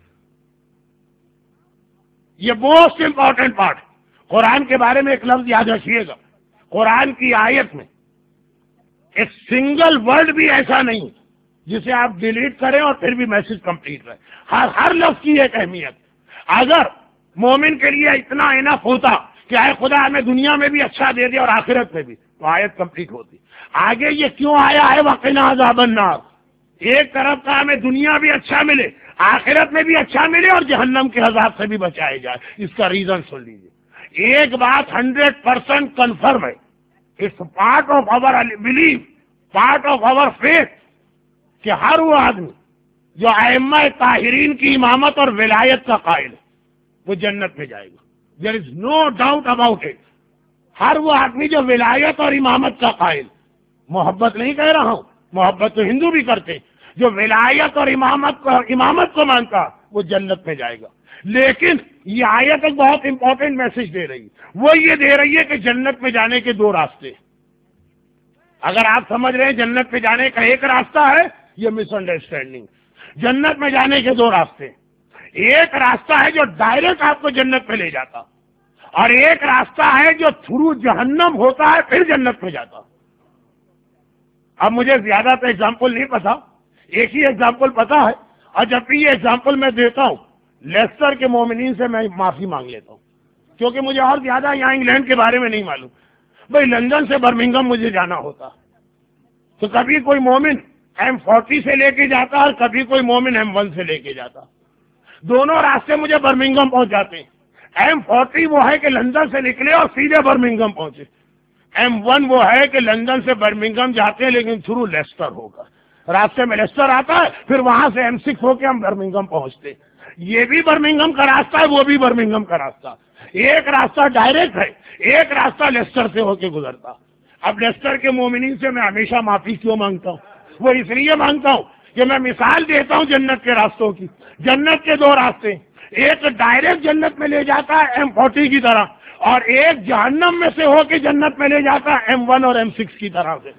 یہ موسٹ امپورٹنٹ پارٹ. قرآن کے بارے میں ایک لفظ یاد رکھیے گا، قرآن کی آیت میں ایک سنگل ورڈ بھی ایسا نہیں جسے آپ ڈیلیٹ کریں اور پھر بھی میسج کمپلیٹ رہے. ہر لفظ کی ایک اہمیت. اگر مومن کے لیے اتنا انف ہوتا کہ اے خدا ہمیں دنیا میں بھی اچھا دے دے اور آخرت میں بھی، تو آیت کمپلیٹ ہوتی. آگے یہ کیوں آیا ہے وقنا عذاب النار؟ ایک طرف کا ہمیں دنیا بھی اچھا ملے، آخرت میں بھی اچھا ملے، اور جہنم کے عذاب سے بھی بچائے جائے. اس کا ریزن سن لیجیے. ایک بات 100% کنفرم ہے، it's part of our belief, part of our faith, کہ ہر وہ آدمی جو ائمہ طاہرین کی امامت اور ولایت کا قائل ہے وہ جنت میں جائے گا. There is no doubt about it. ہر وہ آدمی جو ولایت اور امامت کا قائل، محبت نہیں کہہ رہا ہوں، محبت تو ہندو بھی کرتے، جو ولایت اور امامت کو مانتا وہ جنت میں جائے گا. لیکن یہ آیت ایک بہت امپورٹنٹ میسج دے رہی ہے. وہ یہ دے رہی ہے کہ جنت میں جانے کے دو راستے. اگر آپ سمجھ رہے ہیں جنت میں جانے کا ایک راستہ ہے, یہ مس انڈرسٹینڈنگ. جنت میں جانے کے دو راستے. ایک راستہ ہے جو ڈائریکٹ آپ کو جنت میں لے جاتا, اور ایک راستہ ہے جو تھرو جہنم ہوتا ہے پھر جنت میں جاتا. اب مجھے زیادہ تو ایگزامپل نہیں پتا, ایک ہی ایگزامپل پتا ہے, اور جب بھی یہ ایگزامپل میں دیتا ہوں لیسٹر کے مومنین سے میں معافی مانگ لیتا ہوں, کیونکہ مجھے اور زیادہ یہاں انگلینڈ کے بارے میں نہیں معلوم. بھائی لندن سے برمنگھم مجھے جانا ہوتا تو کبھی کوئی مومن M40 سے لے کے جاتا اور کبھی کوئی مومن M1 سے لے کے جاتا. دونوں راستے مجھے برمنگھم پہنچ جاتے ہیں. M40 وہ ہے کہ لندن سے نکلے اور سیدھے برمنگھم پہنچے. M1 وہ ہے کہ لندن سے برمنگھم جاتے ہیں لیکن تھرو لیسٹر ہوگا. راستے میں لیسٹر آتا ہے, پھر وہاں سے M6 ہو کے ہم برمنگھم پہنچتے. یہ بھی برمنگھم کا راستہ ہے, وہ بھی برمنگھم کا راستہ. ایک راستہ ڈائریکٹ ہے, ایک راستہ لیسٹر سے ہو کے گزرتا. اب لیسٹر کے مومنین سے میں ہمیشہ معافی کیوں مانگتا ہوں؟ وہ اس لیے مانگتا ہوں کہ میں مثال دیتا ہوں جنت کے راستوں کی. جنت کے دو راستے, ایک ڈائریکٹ جنت میں لے جاتا ہے M40 کی طرح, اور ایک جہنم میں سے ہو کے جنت میں لے جاتا ہے M1 اور M6 کی طرح سے.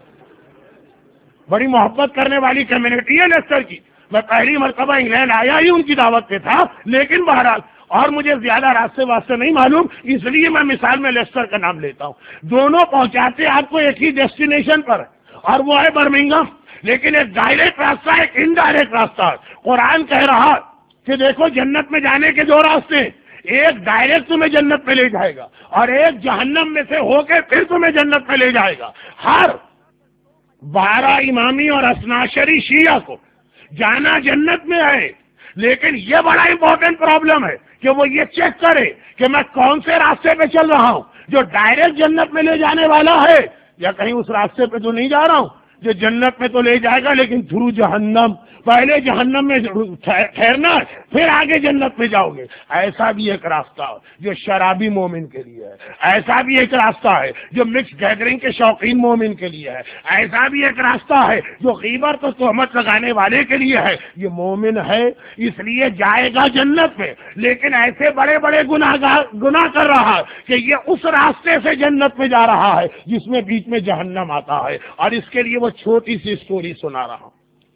بڑی محبت کرنے والی کمیونٹی ہے لیسٹر کی. میں پہلی مرتبہ انگلینڈ آیا ہی ان کی دعوت پہ تھا, لیکن بہرحال اور مجھے زیادہ راستے واسطے نہیں معلوم, اس لیے میں مثال میں لیسٹر کا نام لیتا ہوں. دونوں پہنچاتے آپ کو ایک ہی ڈیسٹینیشن پر, اور وہ ہے برمنگھم. لیکن ایک ڈائریکٹ راستہ ہے, ایک انڈائریکٹ راستہ ہے. قرآن کہہ رہا کہ دیکھو جنت میں جانے کے دو راستے ہیں, ایک ڈائریکٹ تمہیں جنت میں لے جائے گا, اور ایک جہنم میں سے ہو کے پھر تمہیں جنت میں لے جائے گا. ہر 12 امامی اور اثناشری شیعہ کو جانا جنت میں ہے, لیکن یہ بڑا امپورٹنٹ پرابلم ہے کہ وہ یہ چیک کرے کہ میں کون سے راستے پہ چل رہا ہوں, جو ڈائریکٹ جنت میں لے جانے والا ہے, یا کہیں اس راستے پہ تو نہیں جا رہا ہوں جو جنت میں تو لے جائے گا لیکن تھرو جہنم. پہلے جہنم میں ٹھہرنا پھر آگے جنت میں جاؤ گے. ایسا بھی ایک راستہ ہے جو شرابی مومن کے لیے ہے, ایسا بھی ایک راستہ ہے جو مکس گیدرنگ کے شوقین مومن کے لیے ہے, ایسا بھی ایک راستہ ہے جو غیبت اور تہمت لگانے والے کے لیے ہے. یہ مومن ہے اس لیے جائے گا جنت میں, لیکن ایسے بڑے بڑے گناہ کر رہا ہے کہ یہ اس راستے سے جنت میں جا رہا ہے جس میں بیچ میں جہنم آتا ہے. اور اس کے لیے وہ چھوٹی سی سٹوری سنا رہا ہوں.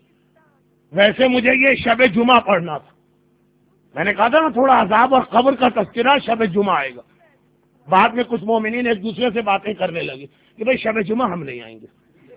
ویسے مجھے یہ شب جمعہ پڑھنا تھا, میں نے کہا تھا نا تھوڑا عذاب اور قبر کا تذکرہ شب جمعہ آئے گا. بعد میں کچھ مومنین ایک دوسرے سے باتیں کرنے لگے کہ بھئی شب جمعہ ہم نہیں آئیں گے.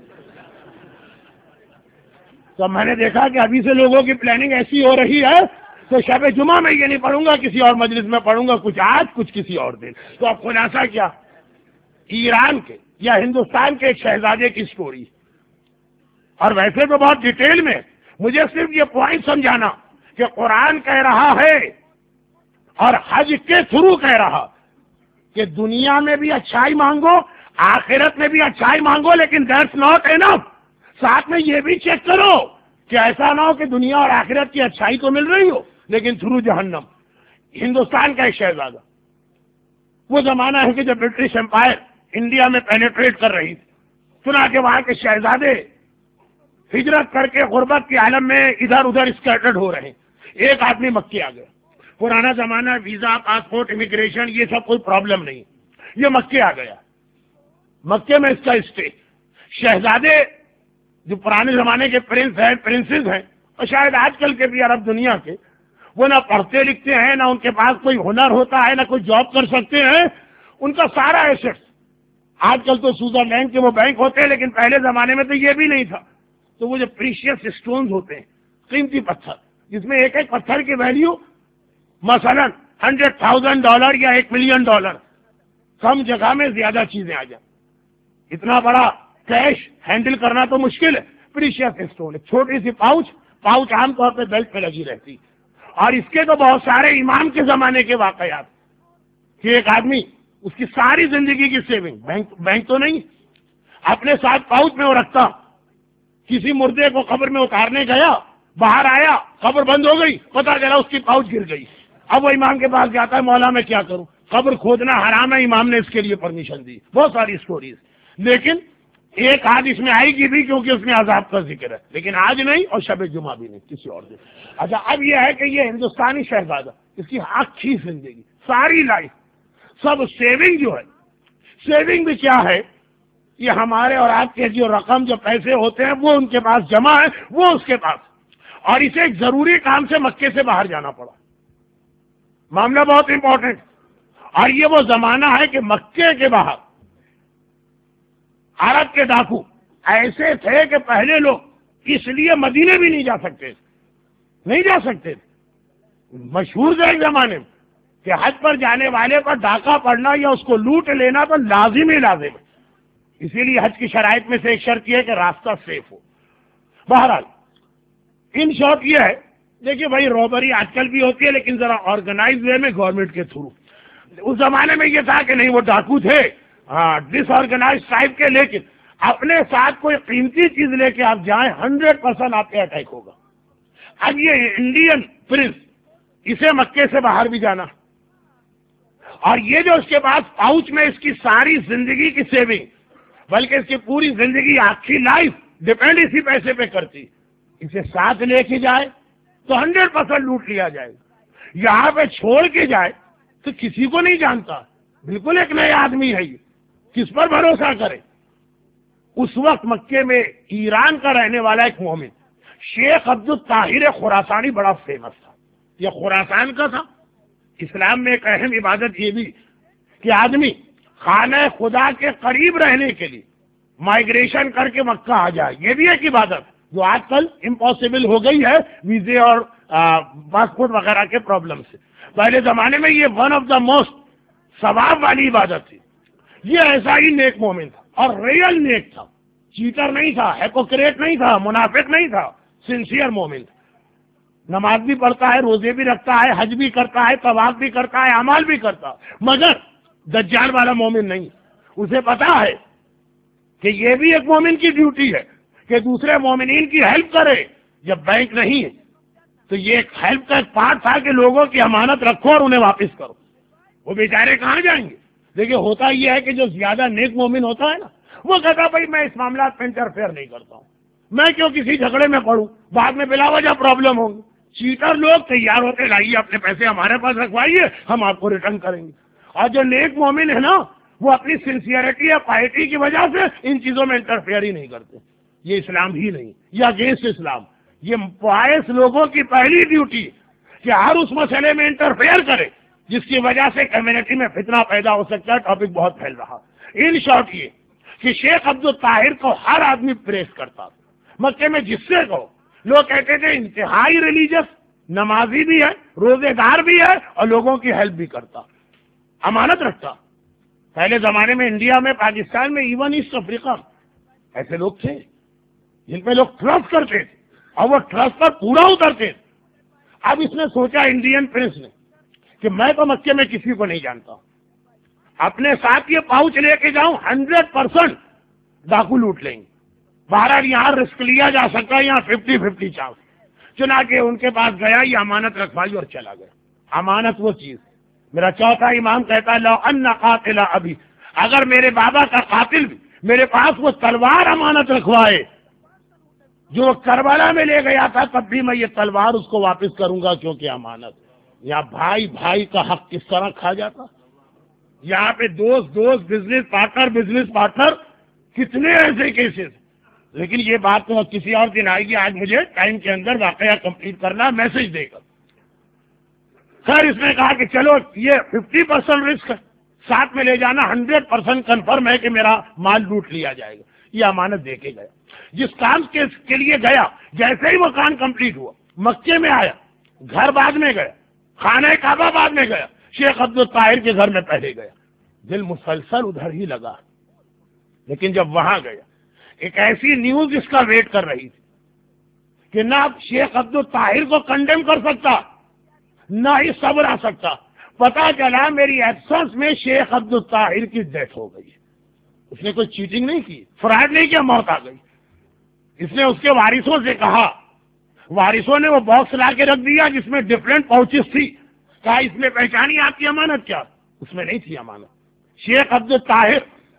تو میں نے دیکھا کہ ابھی سے لوگوں کی پلاننگ ایسی ہو رہی ہے تو شب جمعہ میں یہ نہیں پڑھوں گا, کسی اور مجلس میں پڑھوں گا, کچھ آج کچھ کسی اور دن. تو اب خلاصہ کیا, ایران کے یا ہندوستان کے ایک شہزادے کی سٹوری, اور ویسے تو بہت ڈیٹیل میں, مجھے صرف یہ پوائنٹ سمجھانا کہ قرآن کہہ رہا ہے اور حج کے تھرو کہہ رہا کہ دنیا میں بھی اچھائی مانگو, آخرت میں بھی اچھائی مانگو, لیکن دیٹس ناٹ انف. ساتھ میں یہ بھی چیک کرو کہ ایسا نہ ہو کہ دنیا اور آخرت کی اچھائی تو مل رہی ہو لیکن تھرو جہنم. ہندوستان کا ایک شہزادہ, وہ زمانہ ہے کہ جب برٹش امپائر انڈیا میں پینیٹریٹ کر رہی تھی, سنا کہ وہاں کے شہزادے ہجرت کر کے غربت کے عالم میں ادھر ادھر اسکیٹرڈ ہو رہے ہیں. ایک آدمی مکے آ گیا. پرانا زمانہ, ویزا, پاسپورٹ, امیگریشن, یہ سب کوئی پرابلم نہیں. یہ مکے آ گیا. مکے میں اس کا اسٹے. شہزادے جو پرانے زمانے کے پرنس ہیں, پرنسز ہیں, اور شاید آج کل کے بھی عرب دنیا کے, وہ نہ پڑھتے لکھتے ہیں, نہ ان کے پاس کوئی ہنر ہوتا ہے, نہ کوئی جاب کر سکتے ہیں. ان کا سارا ایسٹس, آج کل تو سوئٹزرلینڈ کے وہ بینک ہوتے ہیں, لیکن پہلے زمانے میں تو یہ بھی نہیں تھا. تو وہ جو پریشیس اسٹونز ہوتے ہیں, قیمتی پتھر, جس میں ایک ایک پتھر کی ویلیو مثلا $100,000 یا $1 ملین, کم جگہ میں زیادہ چیزیں آ جائیں. اتنا بڑا کیش ہینڈل کرنا تو مشکل ہے. پریشیس اسٹون, ایک چھوٹی سی پاؤچ عام طور پہ بیلٹ پہ لگی رہتی. اور اس کے تو بہت سارے امام کے زمانے کے واقعات کہ ایک آدمی اس کی ساری زندگی کی سیونگ, بینک تو نہیں, اپنے ساتھ پاؤچ میں وہ رکھتا. کسی مردے کو قبر میں اتارنے گیا, باہر آیا, قبر بند ہو گئی, پتہ چلا اس کی پاؤچ گر گئی. اب وہ امام کے پاس جاتا ہے, مولا میں کیا کروں, قبر کھودنا حرام ہے, امام نے اس کے لیے پرمیشن دی. بہت ساری سٹوریز. لیکن ایک آج اس میں آئے گی بھی کیونکہ اس میں عذاب کا ذکر ہے، لیکن آج نہیں اور شب جمعہ بھی نہیں، کسی اور دن۔ اچھا اب یہ ہے کہ یہ ہندوستانی شہزادہ، اس کی اچھی زندگی، ساری لائف، سب سیونگ جو ہے، سیونگ بھی کیا ہے، یہ ہمارے اور آپ کے جو رقم جو پیسے ہوتے ہیں وہ ان کے پاس جمع ہے، وہ اس کے پاس، اور اسے ایک ضروری کام سے مکے سے باہر جانا پڑا، معاملہ بہت امپورٹنٹ۔ اور یہ وہ زمانہ ہے کہ مکے کے باہر عرب کے ڈاکو ایسے تھے کہ پہلے لوگ اس لیے مدینے بھی نہیں جا سکتے، نہیں جا سکتے، مشہور تھے ایک زمانے میں کہ حج پر جانے والے پر ڈاکہ پڑنا یا اس کو لوٹ لینا تو لازم ہی لازم ہے، اسی لیے حج کی شرائط میں سے ایک شرط یہ ہے کہ راستہ سیف ہو۔ بہرحال ان شارٹ یہ ہے، دیکھیے بھائی روبری آج کل بھی ہوتی ہے لیکن ذرا آرگنائز وے میں گورنمنٹ کے تھرو، اس زمانے میں یہ تھا کہ نہیں وہ ڈاکو تھے ڈس آرگنائز ٹائپ کے، لیکن اپنے ساتھ کوئی قیمتی چیز لے کے آپ جائیں 100% آپ پہ اٹیک ہوگا۔ اب یہ انڈین پرنس، اسے مکے سے باہر بھی جانا، اور یہ جو اس کے پاس پاؤچ میں اس کی ساری زندگی کی سیونگ، بلکہ اس کی پوری زندگی آخری لائف ڈپینڈ اسی پیسے پہ کرتی، اسے ساتھ لے کے جائے تو 100% لوٹ لیا جائے گا، یہاں پہ چھوڑ کے جائے تو کسی کو نہیں جانتا، بالکل ایک نئے آدمی ہے، یہ کس پر بھروسہ کرے۔ اس وقت مکے میں ایران کا رہنے والا ایک مومن شیخ عبد الطاہر خراسانی بڑا فیمس تھا، یہ خراسان کا تھا۔ اسلام میں ایک اہم عبادت یہ بھی کہ آدمی خانہ خدا کے قریب رہنے کے لیے مائگریشن کر کے مکہ آ جائے، یہ بھی ایک عبادت جو آج کل امپاسبل ہو گئی ہے ویزے اور پاسپورٹ وغیرہ کے پرابلم سے۔ پہلے زمانے میں یہ ون آف دا موسٹ ثواب والی عبادت تھی۔ یہ ایسا ہی نیک مومن تھا اور ریئل نیک تھا، چیٹر نہیں تھا، ہیپوکریٹ نہیں تھا، منافق نہیں تھا، سنسیئر مومن تھا، نماز بھی پڑھتا ہے، روزے بھی رکھتا ہے، حج بھی کرتا ہے، طواف بھی کرتا ہے، اعمال بھی کرتا ہے، مگر دجال والا مومن نہیں۔ اسے پتا ہے کہ یہ بھی ایک مومن کی ڈیوٹی ہے کہ دوسرے مومنین کی ہیلپ کرے، جب بینک نہیں ہے تو یہ ایک ہیلپ کا ایک پارٹ تھا کہ لوگوں کی امانت رکھو اور انہیں واپس کرو۔ وہ بیچارے کہاں جائیں گے؟ دیکھیے ہوتا یہ ہے کہ جو زیادہ نیک مومن ہوتا ہے نا، وہ کہتا بھائی میں اس معاملات میں انٹرفیئر نہیں کرتا ہوں، میں کیوں کسی جھگڑے میں پڑوں، بعد میں بلا وجہ پرابلم ہوگی۔ چیٹر لوگ تیار ہوتے لائیے اپنے پیسے ہمارے پاس رکھوائیے، ہم آپ کو ریٹرن کریں گے۔ اور جو نیک مومن ہے نا، وہ اپنی سنسیئرٹی یا پائٹی کی وجہ سے ان چیزوں میں انٹرفیئر ہی نہیں کرتے۔ یہ اسلام ہی نہیں، یہ اگینسٹ اسلام۔ یہ پائس لوگوں کی پہلی ڈیوٹی کہ ہر اس مسئلے میں انٹرفیئر کرے جس کی وجہ سے کمیونٹی میں فتنہ پیدا ہو سکتا ہے۔ ٹاپک بہت پھیل رہا۔ ان شارٹ یہ کہ شیخ عبد الطاہر کو ہر آدمی پریس کرتا تھا مکے میں، جس سے کو لوگ کہتے تھے انتہائی ریلیجس، نمازی بھی ہے، روزے دار بھی ہے، اور لوگوں کی ہیلپ بھی کرتا، امانت رکھتا۔ پہلے زمانے میں انڈیا میں، پاکستان میں، ایون ایسٹ افریقہ ایسے لوگ تھے جن پہ لوگ ٹرسٹ کرتے تھے اور وہ ٹرسٹ پر پورا اترتے تھے۔ اب اس نے سوچا انڈین پرنس نے کہ میں تو مکے میں کسی کو نہیں جانتا، اپنے ساتھ یہ پاؤچ لے کے جاؤں، 100% ڈاکو لوٹ لیں گے، بہرحال یہاں رسک لیا جا سکتا ہے، یہاں 50-50 چانس۔ چنانچہ ان کے پاس گیا، یہ امانت رکھوائی اور چلا گیا۔ امانت وہ چیز، میرا چوتھا امام کہتا ہے لو ان قاتل ابھی، اگر میرے بابا کا قاتل بھی میرے پاس وہ تلوار امانت رکھوائے جو کربلا میں لے گیا تھا، تب بھی میں یہ تلوار اس کو واپس کروں گا، کیونکہ امانت۔ یا بھائی بھائی کا حق کس طرح کھا جاتا، یہاں پہ دوست، بزنس پارٹنر، کتنے ایسے کیسز۔ لیکن یہ بات تو کسی اور دن آئے گی، آج مجھے ٹائم کے اندر واقعہ کمپلیٹ کرنا، میسج دے کر۔ خیر اس نے کہا کہ چلو یہ 50% رسک ساتھ میں لے جانا، 100% کنفرم ہے کہ میرا مال لوٹ لیا جائے گا۔ یہ امانت دے کے گیا، جس کام کے لیے گیا، جیسے ہی وہ کام کمپلیٹ ہوا، مکے میں آیا، گھر بعد میں گیا، خانہ کعبہ بعد میں گیا، شیخ عبد الطاہر کے گھر میں پہلے گیا، دل مسلسل ادھر ہی لگا۔ لیکن جب وہاں گیا، ایک ایسی نیوز اس کا ویٹ کر رہی تھی کہ نہ شیخ عبد الطاہر کو کنڈیم کر سکتا، نہ ہی صبر آ سکتا۔ پتا چلا میری ایبسنس میں شیخ عبد الطاہر کی ڈیتھ ہو گئی۔ اس نے کوئی چیٹنگ نہیں کی، فراڈ نہیں کیا، موت آ گئی۔ اس نے اس کے وارثوں سے کہا، وارثوں نے وہ باکس لا کے رکھ دیا جس میں ڈفرینٹ پاؤچز تھی، کہا اس میں پہچانی آپ کی امانت کیا؟ اس میں نہیں تھی امانت۔ شیخ عبد الطاہر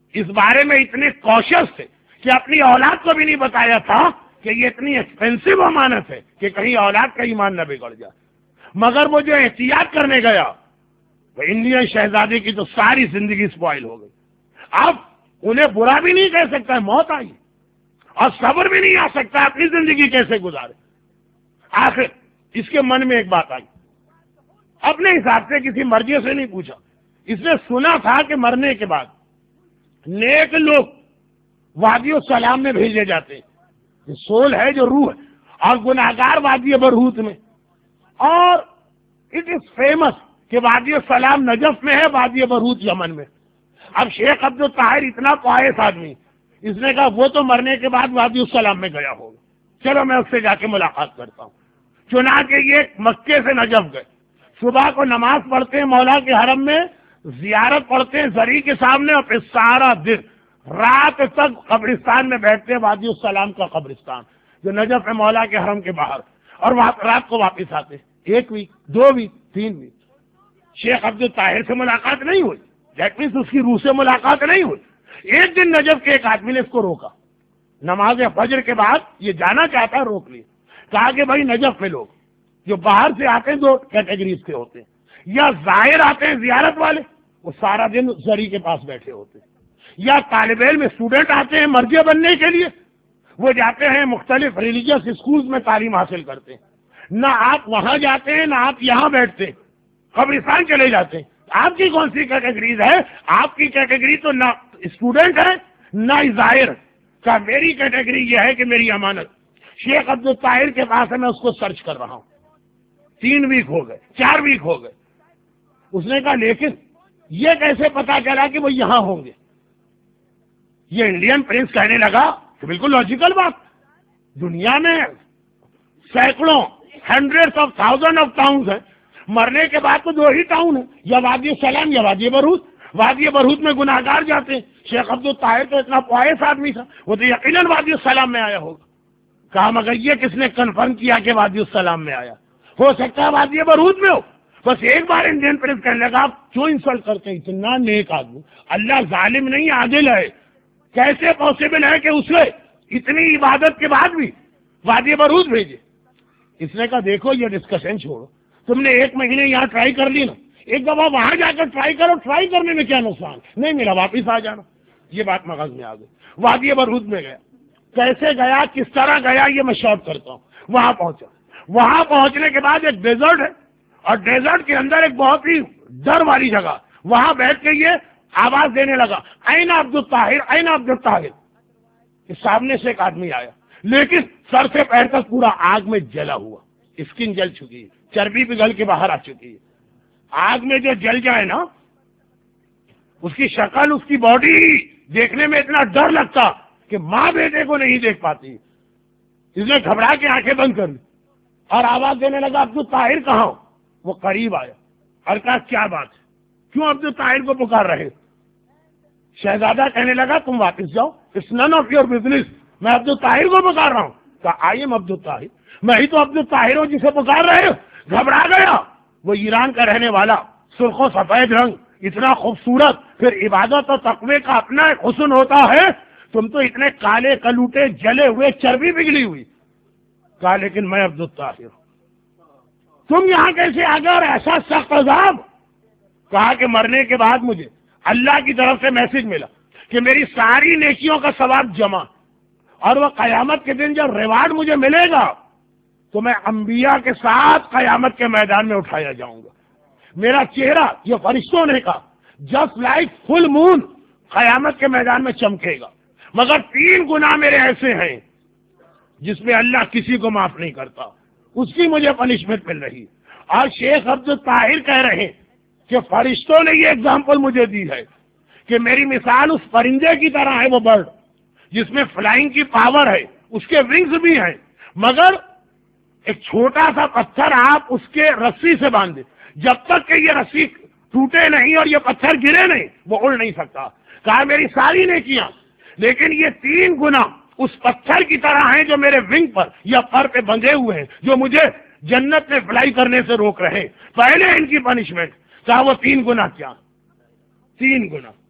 اس بارے میں اتنے کوشش تھے کہ اپنی اولاد کو بھی نہیں بتایا تھا کہ یہ اتنی ایکسپینسو امانت ہے کہ کہیں اولاد کا ایمان نہ بگڑ جائے. مگر وہ جو احتیاط کرنے گیا تو انڈین شہزادے کی تو ساری زندگی اسپوائل ہو گئی. اب انہیں برا بھی نہیں کہہ سکتا، موت آئی، اور صبر بھی نہیں آ سکتا اپنی زندگی کیسے گزارے. آخر اس کے من میں ایک بات آئی، اپنے حساب سے کسی مرجع سے نہیں پوچھا، اس نے سنا تھا کہ مرنے کے بعد نیک لوگ وادی السلام میں بھیجے جاتے ہیں، جو سول ہے، جو روح ہے، اور گناہگار وادی برہوت میں. اور اٹ از فیمس کہ وادی السلام نجف میں ہے، وادی برہوت یمن میں. اب شیخ عبد الطاہر اتنا پائس آدمی، اس نے کہا وہ تو مرنے کے بعد وادی السلام میں گیا ہوگا، چلو میں اس سے جا کے ملاقات کرتا ہوں. چنانچہ یہ مکے سے نجف گئے، صبح کو نماز پڑھتے ہیں مولا کے حرم میں، زیارت پڑھتے ہیں زری کے سامنے، اور پھر سارا دن رات تک قبرستان میں بیٹھتے ہیں، وادی السلام کا قبرستان جو نجف ہے مولا کے حرم کے باہر، اور رات کو واپس آتے. 1 ویک، 2 ویک، 3 ویک. شیخ عبد الطاہر سے ملاقات نہیں ہوئی، دیٹ مینس اس کی روح سے ملاقات نہیں ہوئی. ایک دن نجف کے ایک آدمی نے اس کو روکا، نماز فجر کے بعد یہ جانا چاہتا، روک لیا. کہا کہ بھائی نجف میں لوگ جو باہر سے آتے ہیں 2 کیٹیگریز کے ہوتے ہیں، یا زائر آتے ہیں زیارت والے، وہ سارا دن زری کے پاس بیٹھے ہوتے ہیں، یا طالب علم اسٹوڈنٹ آتے ہیں مرجع بننے کے لیے، وہ جاتے ہیں مختلف ریلیجیس اسکولز میں تعلیم حاصل کرتے ہیں. نہ آپ وہاں جاتے ہیں، نہ آپ یہاں بیٹھتے ہیں، قبرستان چلے جاتے ہیں. آپ کی کون سی کیٹیگریز ہے؟ آپ کی کیٹیگری تو نہ اسٹوڈنٹ ہے نہ زائر کا. میری کیٹیگری یہ ہے کہ میری امانت شیخ عبد الطاہر کے پاس ہے، میں اس کو سرچ کر رہا ہوں. 3 ویک ہو گئے، 4 ویک ہو گئے. اس نے کہا لیکن یہ کیسے پتا چلا کہ وہ یہاں ہوں گے؟ یہ انڈین پرنس کہنے لگا کہ بالکل لاجیکل بات، دنیا میں سینکڑوں، hundred of thousand of towns ہیں، مرنے کے بعد تو 2 ہی ٹاؤن ہیں، یا وادی السلام یا وادی برہوت. وادی برہوت میں گناہگار جاتے ہیں. شیخ عبد الطاہر تو اتنا پوائس آدمی تھا، وہ تو یقیناً وادی السلام میں آیا ہوگا. کہا مگر یہ کس نے کنفرم کیا کہ وادی السلام میں آیا؟ ہو سکتا ہے وادی برہوت میں ہو. بس ایک بار انڈین پرنس کہنے لگا آپ کیوں انسلٹ کرتے ہیں اتنا نیک آدمی؟ اللہ ظالم نہیں عادل ہے، کیسے پاسبل ہے کہ اسے اتنی عبادت کے بعد بھی وادی برہوت بھیجے؟ اس نے کہا دیکھو یہ ڈسکشن چھوڑو، تم نے 1 مہینے یہاں ٹرائی کر لی نا، ایک دفعہ وہاں جا کر ٹرائی کرو، ٹرائی کرنے میں کیا نقصان؟ نہیں ملا واپس آ جانا. یہ بات مغز میں آ گئی. وادی برہوت میں گیا، کیسے گیا، کس طرح گیا، یہ میں شارٹ کرتا ہوں. وہاں پہنچا، وہاں پہنچنے کے بعد ایک ڈیزرٹ ہے، اور ڈیزرٹ کے اندر ایک بہت ہی ڈر والی جگہ، وہاں بیٹھ کے یہ آواز دینے لگا این عبد الطاہر، این عبد الطاہر. سامنے سے ایک آدمی آیا، لیکن سر سے پیر تک پورا آگ میں جلا ہوا، اسکن جل چکی ہے، چربی پگھل کے باہر آ چکی ہے. آگ میں جو جل جائے نا، اس کی شکل، اس کی باڈی دیکھنے میں اتنا ڈر لگتا کہ ماں بیٹے کو نہیں دیکھ پاتی. اس نے گھبرا کے آنکھیں بند کر لی اور آواز دینے لگا عبد الطاہر کہاں ہو؟ وہ قریب آیا اور کہا کیا بات ہے، کیوں عبد الطاہر کو پکار رہے؟ شہزادہ کہنے لگا تم واپس جاؤ، it's none of your business, میں عبد الطاہر کو پکار رہا ہوں. کہا آئی ایم عبد الطاہر، میں ہی تو عبد الطاہر ہوں جسے پکار رہے ہو. گھبرا گیا. وہ ایران کا رہنے والا، سرخ و سفید رنگ، اتنا خوبصورت، پھر عبادت اور تقوی کا اپنا ایک حسن ہوتا ہے، تم تو اتنے کالے کلوٹے، جلے ہوئے، چربی پگھلی ہوئی. کہا لیکن میں عبد الطاہر ہوں. تم یہاں کیسے آ گئے اور ایسا سخت عذاب؟ کہا کہ مرنے کے بعد مجھے اللہ کی طرف سے میسج ملا کہ میری ساری نیکیوں کا ثواب جمع، اور وہ قیامت کے دن جب ریوارڈ مجھے ملے گا تو میں انبیاء کے ساتھ قیامت کے میدان میں اٹھایا جاؤں گا. میرا چہرہ یہ فرشتوں نے کہا جسٹ لائک فل مون قیامت کے میدان میں چمکے گا. مگر 3 گناہ میرے ایسے ہیں جس میں اللہ کسی کو معاف نہیں کرتا، اس کی مجھے پنشمنٹ مل رہی. اور شیخ عبد الطاہر کہہ رہے ہیں کہ فرشتوں نے یہ اگزامپل مجھے دی ہے کہ میری مثال اس پرندے کی طرح ہے، وہ برڈ جس میں فلائنگ کی پاور ہے، اس کے ونگز بھی ہیں، مگر ایک چھوٹا سا پتھر آپ اس کے رسی سے باندھے، جب تک کہ یہ رسی ٹوٹے نہیں اور یہ پتھر گرے نہیں، وہ اڑ نہیں سکتا. کہا میری ساری نیکیاں، لیکن یہ 3 گناہ اس پتھر کی طرح ہیں جو میرے ونگ پر یا پر پہ بندھے ہوئے ہیں، جو مجھے جنت میں فلائی کرنے سے روک رہے ہیں. پہلے ان کی پنشمنٹ. کہا وہ 3 گناہ کیا؟ 3 گناہ.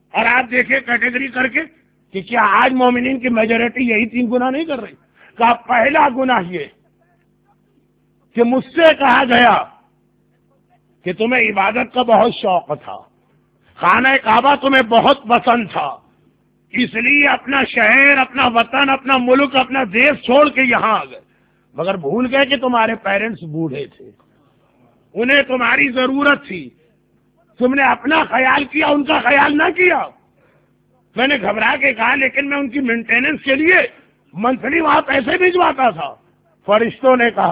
اور آپ دیکھیں کیٹیگری کر کے کہ کیا آج مومنین کی میجورٹی یہی 3 گناہ نہیں کر رہی؟ کہ پہلا گناہ یہ کہ مجھ سے کہا گیا کہ تمہیں عبادت کا بہت شوق تھا، خانہ کعبہ تمہیں بہت پسند تھا، اس لیے اپنا شہر، اپنا وطن، اپنا ملک، اپنا دیش چھوڑ کے یہاں آ گئے، مگر بھول گئے کہ تمہارے پیرنٹس بوڑھے تھے، انہیں تمہاری ضرورت تھی، تم نے اپنا خیال کیا، ان کا خیال نہ کیا۔ میں نے گھبرا کے کہا لیکن میں ان کی مینٹیننس کے لیے منتھلی وہاں پیسے بھجواتا تھا۔ فرشتوں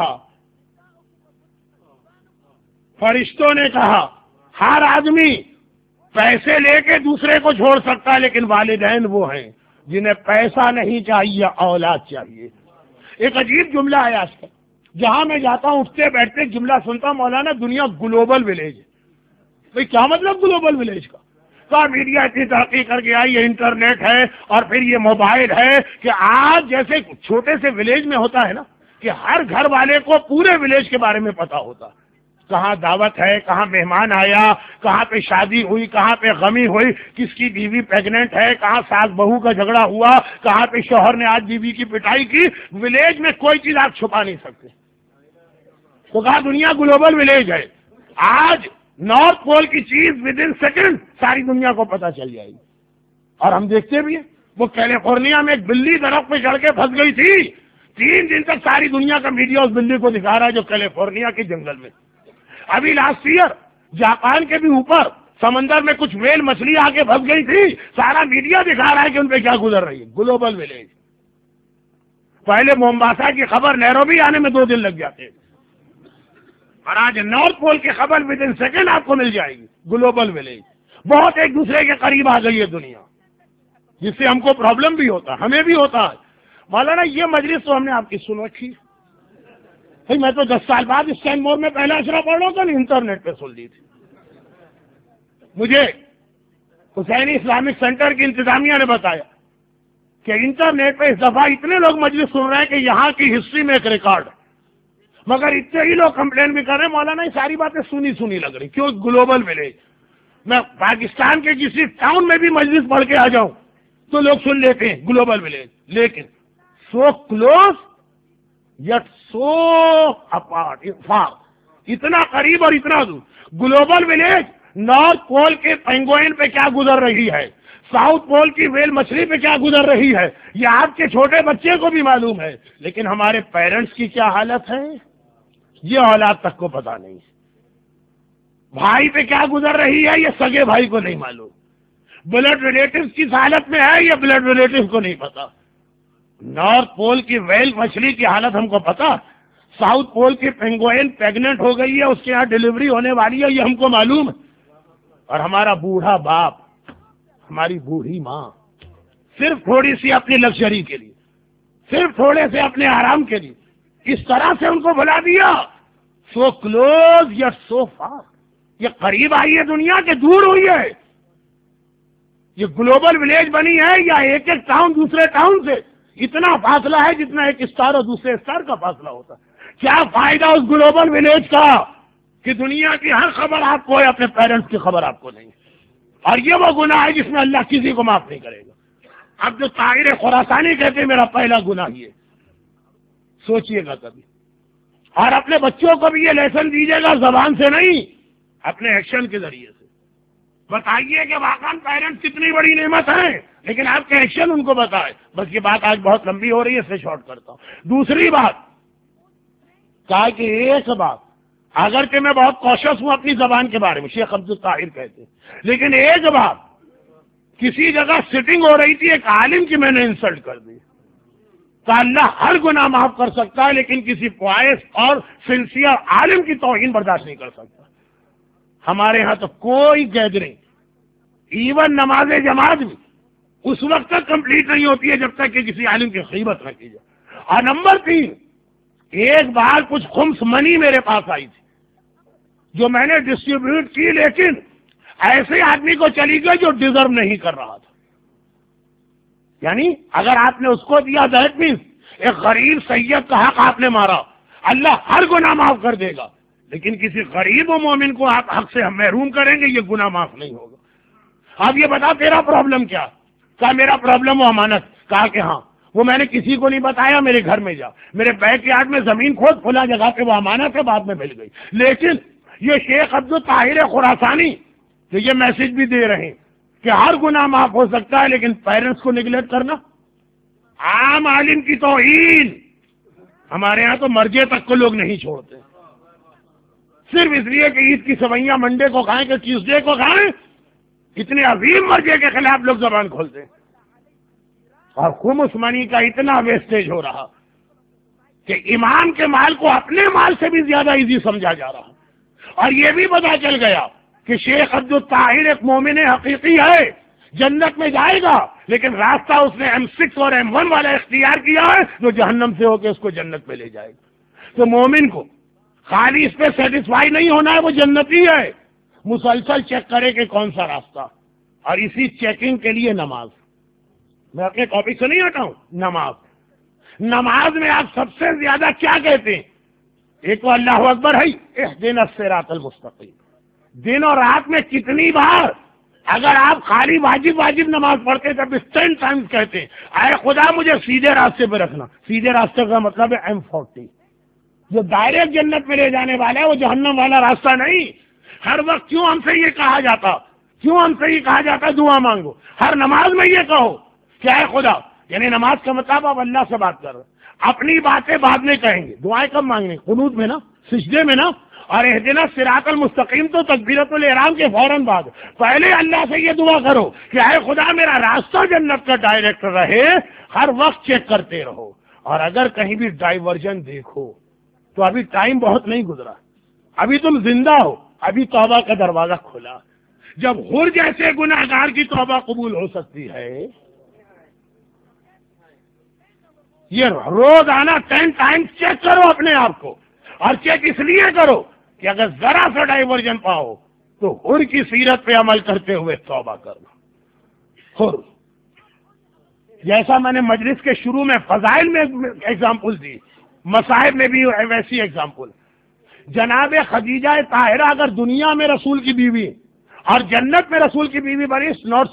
نے کہا ہر آدمی پیسے لے کے دوسرے کو چھوڑ سکتا ہے، لیکن والدین وہ ہیں جنہیں پیسہ نہیں چاہیے، اولاد چاہیے۔ ایک عجیب جملہ ہے آج کل، جہاں میں جاتا ہوں اٹھتے بیٹھتے جملہ سنتا ہوں، مولانا دنیا گلوبل ولیج ہے۔ بھائی کیا مطلب گلوبل ولیج کا؟ میڈیا اتنی ترقی کر کے آئی، یہ انٹرنیٹ ہے اور پھر یہ موبائل ہے کہ آج جیسے چھوٹے سے ولیج میں ہوتا ہے نا کہ ہر گھر والے کو پورے ولیج کے بارے میں پتا ہوتا، کہاں دعوت ہے، کہاں مہمان آیا، کہاں پہ شادی ہوئی، کہاں پہ غمی ہوئی، کس کی بیوی پیگنٹ ہے، کہاں ساس بہو کا جھگڑا ہوا، کہاں پہ شوہر نے آج بیوی کی پٹائی کی۔ ولیج میں کوئی چیز آپ چھپا نہیں سکتے، تو کہا دنیا گلوبل ولیج ہے۔ آج نارتھ پول کی چیز ود ان سیکنڈ ساری دنیا کو پتا چل جائے گی، اور ہم دیکھتے بھی ہیں۔ وہ کیلیفورنیا میں ایک بلی درخت پہ چڑھ کے پھنس گئی تھی، 3 دن تک ساری دنیا کا میڈیا اس بلی کو دکھا رہا ہے جو کیلیفورنیا کے جنگل میں۔ ابھی لاسٹ ایئر جاپان کے بھی اوپر سمندر میں کچھ ویل مچھلی آ کے پھنس گئی تھی، سارا میڈیا دکھا رہا ہے کہ ان پہ کیا گزر رہی ہے۔ Global village. پہلے مومباسا کی خبر نیروبی آنے میں 2 دن لگ جاتے، اور آج نارتھ پول کی خبر ود ان سیکنڈ آپ کو مل جائے گی۔ گلوبل ولیج، بہت ایک دوسرے کے قریب آ گئی ہے دنیا، جس سے ہم کو پرابلم بھی ہوتا ہے، ہمیں بھی ہوتا ہے۔ مولانا یہ مجلس تو ہم نے آپ کی سن رکھی، بھائی میں تو 10 سال بعد اسٹین مور میں پہلا اشرا پڑھ رہا ہوں، انٹرنیٹ پہ سن لی تھی۔ مجھے حسینی اسلامک سینٹر کی انتظامیہ نے بتایا کہ انٹرنیٹ پہ اس دفعہ اتنے لوگ مجلس سن رہے ہیں کہ یہاں کی ہسٹری میں ایک ریکارڈ ہے، مگر اتنے ہی لوگ کمپلین بھی کر رہے ہیں مولانا یہ ساری باتیں سنی لگ رہی۔ کیوں؟ Global village. میں پاکستان کے کسی ٹاؤن میں بھی مجلس پڑھ کے آ جاؤں تو لوگ سن لیتے ہیں گلوبل ولیج، لیکن so close yet so apart, far, اتنا قریب اور اتنا دور۔ گلوبل ولیج نارتھ پول کے پینگوئن پہ کیا گزر رہی ہے، ساؤتھ پول کی ویل مچھلی پہ کیا گزر رہی ہے، یہ آپ کے چھوٹے بچے کو بھی معلوم ہے، لیکن ہمارے پیرنٹس کی کیا حالت ہے یہ اولاد تک کو پتا نہیں۔ بھائی پہ کیا گزر رہی ہے یہ سگے بھائی کو نہیں معلوم، بلڈ ریلیٹیوز کس حالت میں ہے یہ بلڈ ریلیٹیوز کو نہیں پتا۔ نارتھ پول کی ویل مچھلی کی حالت ہم کو پتا، ساؤتھ پول کی پینگوئن پیگنٹ ہو گئی ہے، اس کے یہاں ڈیلیوری ہونے والی ہے، یہ ہم کو معلوم ہے۔ اور ہمارا بوڑھا باپ، ہماری بوڑھی ماں صرف تھوڑی سی اپنی لگژری کے لیے، صرف تھوڑے سے اپنے آرام کے لیے اس طرح سے ان کو بلا دیا۔ سو کلوز یا سو فار، یہ قریب آئی ہے دنیا کے دور ہوئی ہے۔ یہ گلوبل ولیج بنی ہے یا ایک ایک ٹاؤن دوسرے ٹاؤن سے اتنا فاصلہ ہے جتنا ایک اسٹار اور دوسرے اسٹار کا فاصلہ ہوتا ہے۔ کیا فائدہ اس گلوبل ولیج کا کہ دنیا کی ہر خبر آپ کو ہے، اپنے پیرنٹس کی خبر آپ کو نہیں، اور یہ وہ گناہ ہے جس میں اللہ کسی کو معاف نہیں کرے گا۔ اب جو طاہر خراسانی کہتے ہیں میرا پہلا گناہ یہ، سوچئے گا کبھی، اور اپنے بچوں کو بھی یہ لیسن دیجیے گا، زبان سے نہیں اپنے ایکشن کے ذریعے سے بتائیے کہ واقعاً پیرنٹس کتنی بڑی نعمت ہے، لیکن آپ کے ایکشن ان کو بتائے۔ بس یہ بات آج بہت لمبی ہو رہی ہے، اس سے شارٹ کرتا ہوں۔ دوسری بات کہا کہ ایک بات، اگرچہ میں بہت کوشش ہوں اپنی زبان کے بارے میں، شیخ عبد الطاہر کہتے ہیں، لیکن ایک بات، کسی جگہ سٹنگ ہو رہی تھی، ایک عالم کی میں نے انسلٹ کر دی، تو اللہ ہر گناہ معاف کر سکتا ہے لیکن کسی پوائس اور سنسیئر عالم کی توہین برداشت نہیں کر سکتا۔ ہمارے ہاں تو کوئی گیدرنگ، ایون نماز جماعت بھی اس وقت تک کمپلیٹ نہیں ہوتی ہے جب تک کہ کسی عالم کی غیبت نہ کی جائے۔ اور نمبر 3، ایک بار کچھ خمس منی میرے پاس آئی تھی جو میں نے ڈسٹریبیوٹ کی، لیکن ایسے آدمی کو چلی گئی جو ڈیزرو نہیں کر رہا تھا۔ یعنی اگر آپ نے اس کو دیا دیٹ مینس ایک غریب سید کا حق آپ نے مارا، اللہ ہر گناہ معاف کر دے گا، لیکن کسی غریب و مومن کو آپ حق سے محروم کریں گے یہ گناہ معاف نہیں ہوگا۔ اب یہ بتا تیرا پرابلم کیا؟ کہا میرا پرابلم وہ امانت. کہا کہ ہاں وہ میں نے کسی کو نہیں بتایا, میرے گھر میں جا, میرے بیک یارڈ میں زمین کھود, کھلا جگہ پہ وہ امانت ہے, بعد میں مل گئی. لیکن یہ شیخ عبد الطاہر خراسانی تو یہ میسج بھی دے رہے ہیں کہ ہر گناہ معاف ہو سکتا ہے, لیکن پیرنٹس کو نگلیکٹ کرنا, عام عالم کی توہین. ہمارے ہاں تو مرجے تک کو لوگ نہیں چھوڑتے, صرف اس لیے کہ عید کی سوئیاں منڈے کو کھائیں کہ ٹیوزڈے کو کھائیں. اتنے عظیم مرجے کے خلاف لوگ زبان کھولتے ہیں. اور خمس منی کا اتنا ویسٹیج ہو رہا کہ امام کے مال کو اپنے مال سے بھی زیادہ ایزی سمجھا جا رہا. اور یہ بھی پتا چل گیا کہ شیخ عبد الطاہر ایک مومن حقیقی ہے, جنت میں جائے گا, لیکن راستہ اس نے M6 اور M1 والا اختیار کیا ہے جو جہنم سے ہو کے اس کو جنت میں لے جائے گا. تو مومن کو خالی اس پہ سیٹسفائی نہیں ہونا ہے, وہ جنتی ہے, مسلسل چیک کرے کہ کون سا راستہ. اور اسی چیکنگ کے لیے نماز, میں اپنے ٹاپک سے نہیں ہٹا ہوں. نماز میں آپ سب سے زیادہ کیا کہتے ہیں؟ ایک تو اللہ اکبر ہے, اہدنا الصراط المستقیم. دن اور رات میں کتنی بار اگر آپ خالی واجب نماز پڑھتے تب 10 ٹائمز کہتے ہیں اے خدا مجھے سیدھے راستے پہ رکھنا. سیدھے راستے کا مطلب ہے M40, جو ڈائریکٹ جنت میں لے جانے والا ہے, وہ جہنم والا راستہ نہیں. ہر وقت کیوں ہم سے یہ کہا جاتا دعا مانگو؟ ہر نماز میں یہ کہو کہ اے خدا, یعنی نماز کا مطلب آپ اللہ سے بات کر رہے, اپنی باتیں بعد میں کہیں گے. دعائیں کب مانگنے؟ قنوت میں نا, سجدے میں نا. اور اہدنا الصراط المستقیم تو تکبیرۃ الاحرام کے فوراً بعد. پہلے اللہ سے یہ دعا کرو کہ اے خدا میرا راستہ جنت کا ڈائریکٹ رہے. ہر وقت چیک کرتے رہو. اور اگر کہیں بھی ڈائیورژن دیکھو تو ابھی ٹائم بہت نہیں گزرا, ابھی تم زندہ ہو, ابھی توبہ کا دروازہ کھلا. جب حر جیسے گناہگار کی توبہ قبول ہو سکتی ہے, یہ روزانہ 10 ٹائمز چیک کرو اپنے آپ کو. اور چیک اس لیے کرو کہ اگر ذرا سا ڈائیورژن پاؤ تو حر کی سیرت پہ عمل کرتے ہوئے توبہ کرنا. حر جیسا میں نے مجلس کے شروع میں فضائل میں ایگزامپل دی, مصائب میں بھی ویسی ایگزامپل. جناب خدیجہ طاہرہ اگر دنیا میں رسول کی بیوی اور جنت میں رسول کی بیوی بنی, اٹس ناٹ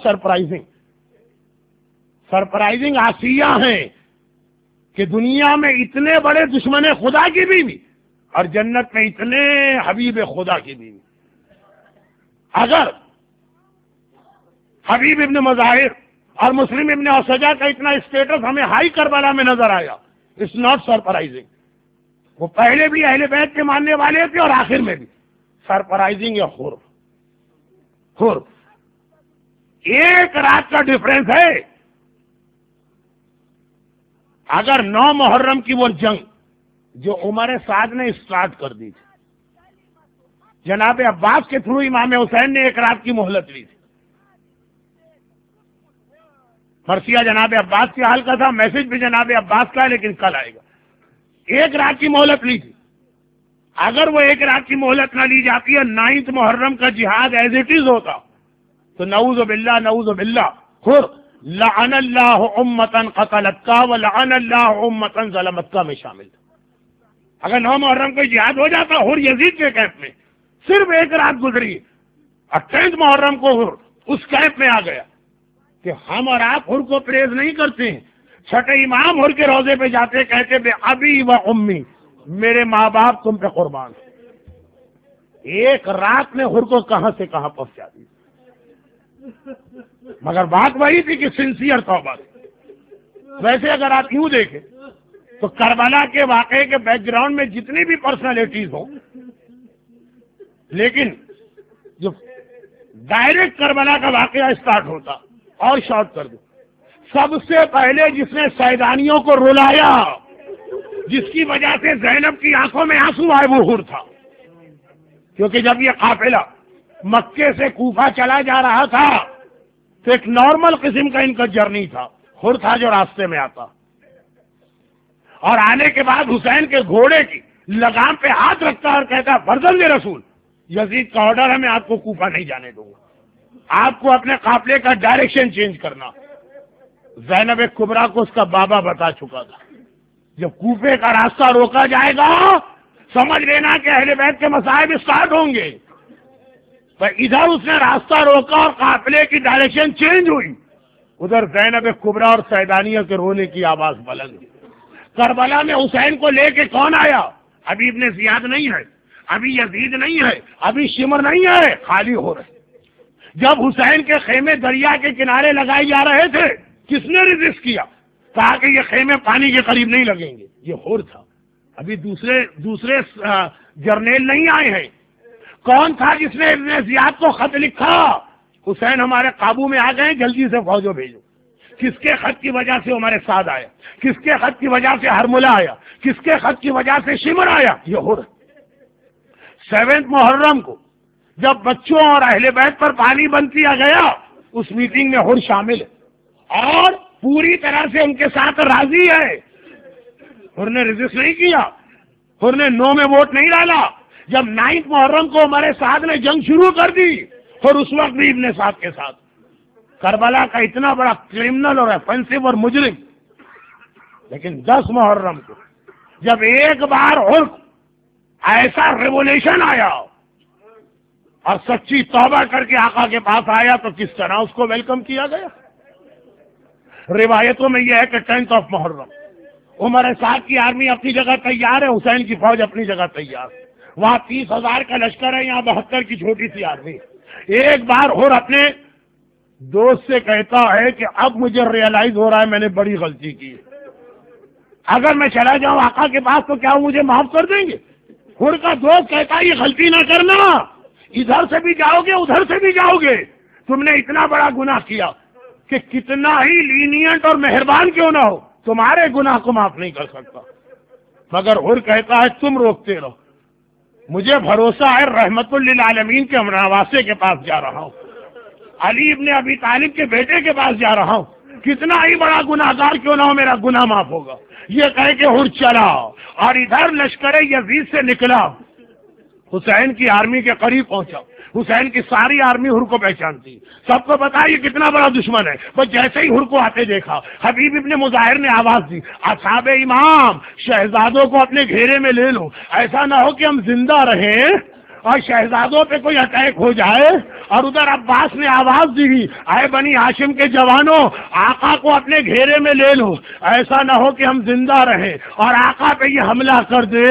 سرپرائزنگ آسیہ ہیں کہ دنیا میں اتنے بڑے دشمن خدا کی بیوی اور جنت میں اتنے حبیب خدا کی بیوی. اگر حبیب ابن مظاہر اور مسلم ابن اسجع کا اتنا اسٹیٹس ہمیں ہائی کربلا میں نظر آیا, اٹس ناٹ سرپرائزنگ. وہ پہلے بھی اہل بیت کے ماننے والے تھے اور آخر میں بھی. سرپرائزنگ یا حر, ایک رات کا ڈفرنس ہے. اگر 9 محرم کی وہ جنگ جو عمر سعد نے اسٹارٹ کر دی تھی, جناب عباس کے تھرو امام حسین نے ایک رات کی مہلت لی تھی. مرثیہ جناب عباس کے حال کا تھا, میسج بھی جناب عباس کا ہے لیکن کل آئے گا. ایک رات کی مہلت لی تھی. اگر وہ ایک رات کی مہلت نہ لی جاتی ہے, 9 محرم کا جہاد ایز اٹ از ہوتا, تو نعوذ باللہ خور لعن اللہ امتن قتلت کا ولعن اللہ امتن ظلمت کا میں شامل تھا. اگر 9 محرم کا جہاد ہو جاتا حر یزید کے کیمپ میں, صرف ایک رات گزری, اور 10 محرم کو حر اس کیمپ میں آ گیا کہ ہم اور آپ حر کو پریز نہیں کرتے ہیں. چھٹے امام حر کے روزے پہ جاتے, کہتے بے ابی و امی, میرے ماں باپ تم پہ قربان. ایک رات میں حر کو کہاں سے کہاں پہنچا دی. مگر بات وہی تھی کہ سنسیئر توبہ. ویسے اگر آپ یوں دیکھیں تو کربلا کے واقعے کے بیک گراؤنڈ میں جتنی بھی پرسنالٹیز ہوں, لیکن جو ڈائریکٹ کربلا کا واقعہ اسٹارٹ ہوتا, اور شارٹ کر دو, سب سے پہلے جس نے سیدانیوں کو رلایا, جس کی وجہ سے زینب کی آنکھوں میں آنسو آئے, وہ حر تھا. کیونکہ جب یہ قافلہ مکے سے کوفہ چلا جا رہا تھا تو ایک نارمل قسم کا ان کا جرنی تھا, حر تھا جو راستے میں آتا, اور آنے کے بعد حسین کے گھوڑے کی لگام پہ ہاتھ رکھتا اور کہتا فرزند رسول, یزید کا آرڈر ہے, میں آپ کو کوفہ نہیں جانے دوں گا, آپ کو اپنے قافلے کا ڈائریکشن چینج کرنا. زینب کبریٰ کو اس کا بابا بتا چکا تھا, جب کوفے کا راستہ روکا جائے گا سمجھ لینا کہ اہل بیت کے مصائب اسٹارٹ ہوں گے. ادھر اس نے راستہ روکا اور قافلے کی ڈائریکشن چینج ہوئی، ادھر زینب کبریٰ اور سیدانیہ کے رونے کی آواز بلند ہوئی۔ کربلا میں حسین کو لے کے کون آیا؟ ابھی ابن زیاد نہیں ہے، ابھی یزید نہیں ہے، ابھی شمر نہیں ہے، خالی ہو رہے۔ جب حسین کے خیمے دریا کے کنارے لگائے جا رہے تھے، کس نے ریزسٹ کیا؟ کہا کہ یہ خیمے پانی کے قریب نہیں لگیں گے، یہ ہور تھا۔ ابھی دوسرے جرنیل نہیں آئے ہیں۔ کون تھا جس نے ابن زیاد کو خط لکھا؟ حسین ہمارے قابو میں آ گئے، جلدی سے فوجوں بھیجو۔ کس کے خط کی وجہ سے ہمارے ساتھ آیا؟ کس کے خط کی وجہ سے ہرملہ آیا؟ کس کے خط کی وجہ سے شمر آیا؟ یہ ہور۔ 7 محرم کو جب بچوں اور اہل بیت پر پانی بند کیا گیا، اس میٹنگ میں ہور شامل ہے اور پوری طرح سے ان کے ساتھ راضی ہے۔ ہور نے ریزسٹ نہیں کیا، ہور نے نو میں ووٹ نہیں ڈالا۔ جب 9 محرم کو ہمارے ساتھ نے جنگ شروع کر دی، اور اس وقت بھی ابن سعد کے ساتھ۔ کربلا کا اتنا بڑا کرمنل اور افینسو اور مجرم، لیکن 10 محرم کو جب ایک بار اور ایسا ریولیوشن آیا اور سچی توبہ کر کے آقا کے پاس آیا، تو کس طرح اس کو ویلکم کیا گیا۔ روایتوں میں یہ ہے کہ 10 محرم عمر سعد کی آرمی اپنی جگہ تیار ہے، حسین کی فوج اپنی جگہ تیار ہے۔ وہاں 30,000 کا لشکر ہے، یہاں 72 کی چھوٹی سی آرمی۔ ایک بار اور اپنے دوست سے کہتا ہے کہ اب مجھے ریئلائز ہو رہا ہے میں نے بڑی غلطی کی ہے، اگر میں چلا جاؤں آقا کے پاس تو کیا وہ مجھے معاف کر دیں گے؟ خود کا دوست کہتا ہے یہ غلطی نہ کرنا، ادھر سے بھی جاؤ گے ادھر سے بھی جاؤ گے، تم نے اتنا بڑا گناہ کیا کہ کتنا ہی لینینٹ اور مہربان کیوں نہ ہو، تمہارے گناہ کو معاف نہیں کر سکتا۔ مگر اور کہتا ہے تم روکتے رہو، مجھے بھروسہ ہے رحمت للعالمین کے نواسے کے پاس جا رہا ہوں، علی ابن ابی طالب کے بیٹے کے پاس جا رہا ہوں، کتنا ہی بڑا گناہگار کیوں نہ ہو میرا گناہ معاف ہوگا۔ یہ کہہ کے ہر چلا اور ادھر لشکر یزید سے نکلا، حسین کی آرمی کے قریب پہنچا۔ حسین کی ساری آرمی ہر کو پہچانتی، سب کو پتا یہ کتنا بڑا دشمن ہے، بس جیسے ہی ہر کو آتے دیکھا، حبیب ابن مظاہر نے آواز دی، اصحاب امام شہزادوں کو اپنے گھیرے میں لے لو، ایسا نہ ہو کہ ہم زندہ رہیں اور شہزادوں پہ کوئی اٹیک ہو جائے۔ اور ادھر عباس نے آواز دی، اے بنی ہاشم کے جوانوں آقا کو اپنے گھیرے میں لے لو، ایسا نہ ہو کہ ہم زندہ رہیں اور آقا پہ یہ حملہ کر دے۔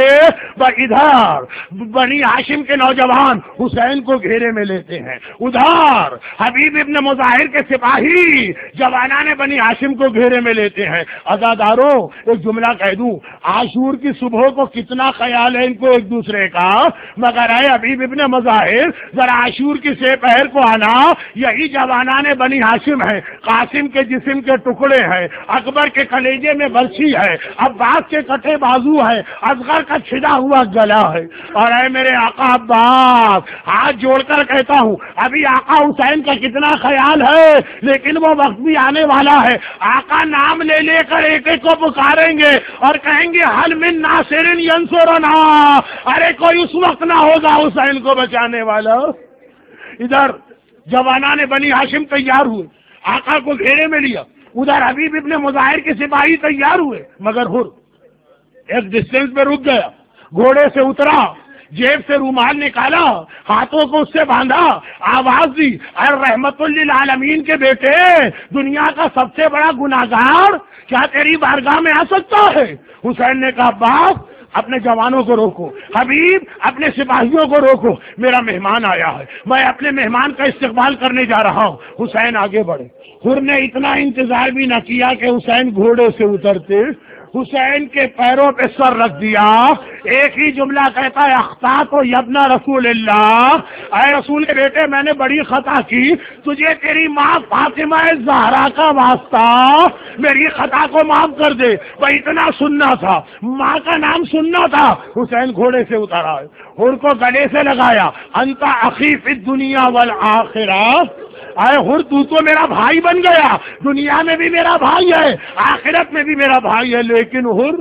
ادھر بنی ہاشم کے نوجوان حسین کو گھیرے میں لیتے ہیں، ادھر حبیب ابن مظاہر کے سپاہی جوانان بنی ہاشم کو گھیرے میں لیتے ہیں۔ عزاداروں ایک جملہ کہہ دوں، عاشور کی صبح کو کتنا خیال ہے ان کو ایک دوسرے کا، مگر اے حبیب ابن مظاہر ذرا عاشور کی سے پہر کو آنا، یہی جوانان بنی ہاشم ہے، قاسم کے جسم کے ٹکڑے ہیں، اکبر کے کلیجے میں برچھی ہے، عباس کے کٹے بازو ہے، اصغر کا چھدا ہوا گلا ہے۔ اور اے میرے آقا عباس ہاتھ جوڑ کر کہتا ہوں، ابھی آقا حسین کا کتنا خیال ہے، لیکن وہ وقت بھی آنے والا ہے، آقا نام لے لے کر ایک ایک کو پکاریں گے اور کہیں گے حل من ناصر ینصرنا، ارے کوئی اس وقت نہ ہوگا حسین کو بچانے والا۔ ادھر جوانان بنی ہاشم تیار ہوئے، آقا کو گھیرے میں لیا، ادھر حبیب ابن مظاہر کے سپاہی تیار ہوئے، مگر ہر ایک ڈسٹینس پہ رک گیا، گھوڑے سے اترا، جیب سے رومال نکالا، ہاتھوں کو اس سے باندھا، آواز دی، اے رحمت للعالمین کے بیٹے، دنیا کا سب سے بڑا گناہگار کیا تیری بارگاہ میں آ سکتا ہے؟ حسین نے کہا باپ اپنے جوانوں کو روکو، حبیب اپنے سپاہیوں کو روکو، میرا مہمان آیا ہے، میں اپنے مہمان کا استقبال کرنے جا رہا ہوں۔ حسین آگے بڑھے، ہر نے اتنا انتظار بھی نہ کیا کہ حسین گھوڑے سے اترتے، حسین کے پیروں پہ سر رکھ دیا، ایک ہی جملہ کہتا ہے اخطأت یابن رسول اللہ، اے رسول کے بیٹے میں نے بڑی خطا کی، تجھے تیری ماں فاطمہ زہرا کا واسطہ میری خطا کو معاف کر دے، وہ اتنا سننا تھا، ماں کا نام سننا تھا۔ حسین گھوڑے سے اترا ہے، ہر کو گلے سے لگایا، انت اخی فی الدنیا والآخرہ، اے ہر تو میرا بھائی بن گیا، دنیا میں بھی میرا بھائی ہے، آخرت میں بھی میرا بھائی ہے، لیکن ہر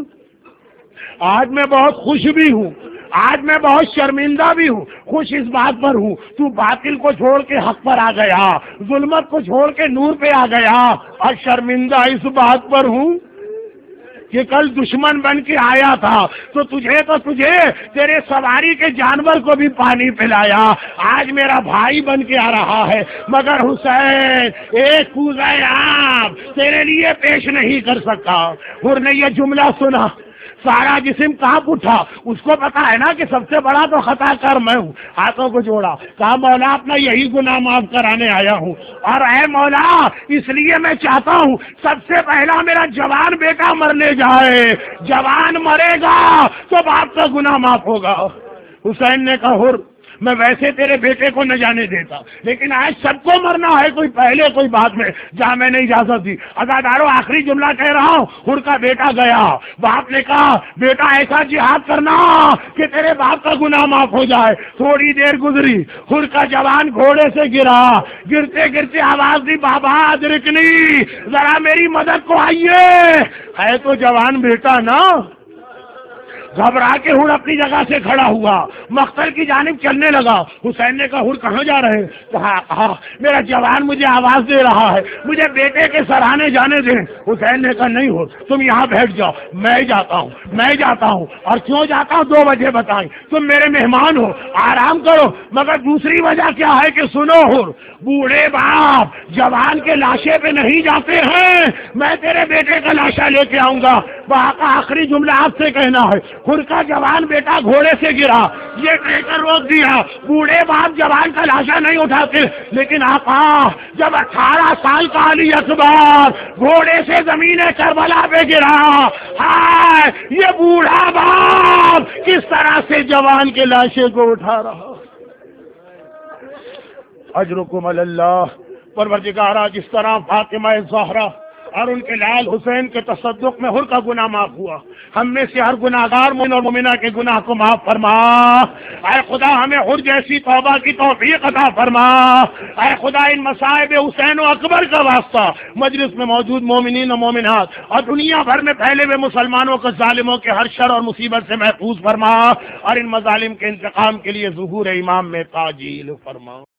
آج میں بہت خوش بھی ہوں، آج میں بہت شرمندہ بھی ہوں۔ خوش اس بات پر ہوں تو باطل کو چھوڑ کے حق پر آ گیا، ظلمت کو چھوڑ کے نور پہ آ گیا، اور شرمندہ اس بات پر ہوں کہ کل دشمن بن کے آیا تھا تو تجھے تیرے سواری کے جانور کو بھی پانی پلایا، آج میرا بھائی بن کے آ رہا ہے، مگر حسین ایک کوزہ آب تیرے لیے پیش نہیں کر سکتا۔ حر نے یہ جملہ سنا، سارا جسم کانپ اٹھا، اس کو پتا ہے نا کہ سب سے بڑا تو خطا کار میں ہوں، ہاتھوں کو جوڑا، کہا مولا اپنا یہی گناہ معاف کرانے آیا ہوں، اور اے مولا اس لیے میں چاہتا ہوں سب سے پہلا میرا جوان بیٹا مرنے جائے، جوان مرے گا تو باپ کا گناہ معاف ہوگا۔ حسین نے کہا حر میں ویسے تیرے بیٹے کو نہ جانے دیتا، لیکن آج سب کو مرنا ہے، کوئی پہلے کوئی بعد میں، جہاں میں نے اجازت دی۔ عزادارو آخری جملہ کہہ رہا ہوں، حر کا بیٹا گیا، باپ نے کہا بیٹا ایسا جہاد کرنا کہ تیرے باپ کا گناہ معاف ہو جائے۔ تھوڑی دیر گزری، حر کا جوان گھوڑے سے گرا، گرتے گرتے آواز دی بابا ادرکنی، ذرا میری مدد کو آئیے، ہے تو جوان بیٹا نا۔ گھبرا کے حر اپنی جگہ سے کھڑا ہوا، مقتل کی جانب چلنے لگا۔ حسین نے کہا حر کہاں جا رہے ہیں؟ کہا میرا جوان مجھے آواز دے رہا ہے، مجھے بیٹے کے سراہنے جانے دیں۔ حسین نے کہا نہیں حر تم یہاں بیٹھ جاؤ، میں جاتا ہوں۔ اور کیوں جاتا ہوں 2 وجہ بتائیں، تم میرے مہمان ہو، آرام کرو، مگر دوسری وجہ کیا ہے کہ سنو حر، بوڑھے باپ جوان کے لاشے پہ نہیں جاتے ہیں، میں تیرے بیٹے کا لاشا لے کے آؤں گا۔ وہاں کا آخری جملہ آپ سے کہنا ہے، حر کا جوان بیٹا گھوڑے سے گرا، یہ ٹریکر روک دیا، بوڑھے باپ جوان کا لاشا نہیں اٹھاتے، لیکن آقا جب 18 سال کا علی اکبر گھوڑے سے زمین کربلا پہ گرا، ہائے یہ بوڑھا باپ کس طرح سے جوان کے لاشے کو اٹھا رہا۔ اجرکم اللہ، پروردگارا جس طرح فاطمہ زہرا اور ان کے لال حسین کے تصدق میں حر کا گناہ معاف ہوا، ہم میں سے ہر گناہگار مومن اور مومنہ کے گناہ کو معاف فرما۔ اے خدا ہمیں حر جیسی توبہ کی توفیق عطا فرما۔ اے خدا ان مصائب حسین و اکبر کا واسطہ مجلس میں موجود مومنین و مومنات اور دنیا بھر میں پھیلے ہوئے مسلمانوں کو ظالموں کے ہر شر اور مصیبت سے محفوظ فرما، اور ان مظالم کے انتقام کے لیے ظہور امام میں تعجیل فرما۔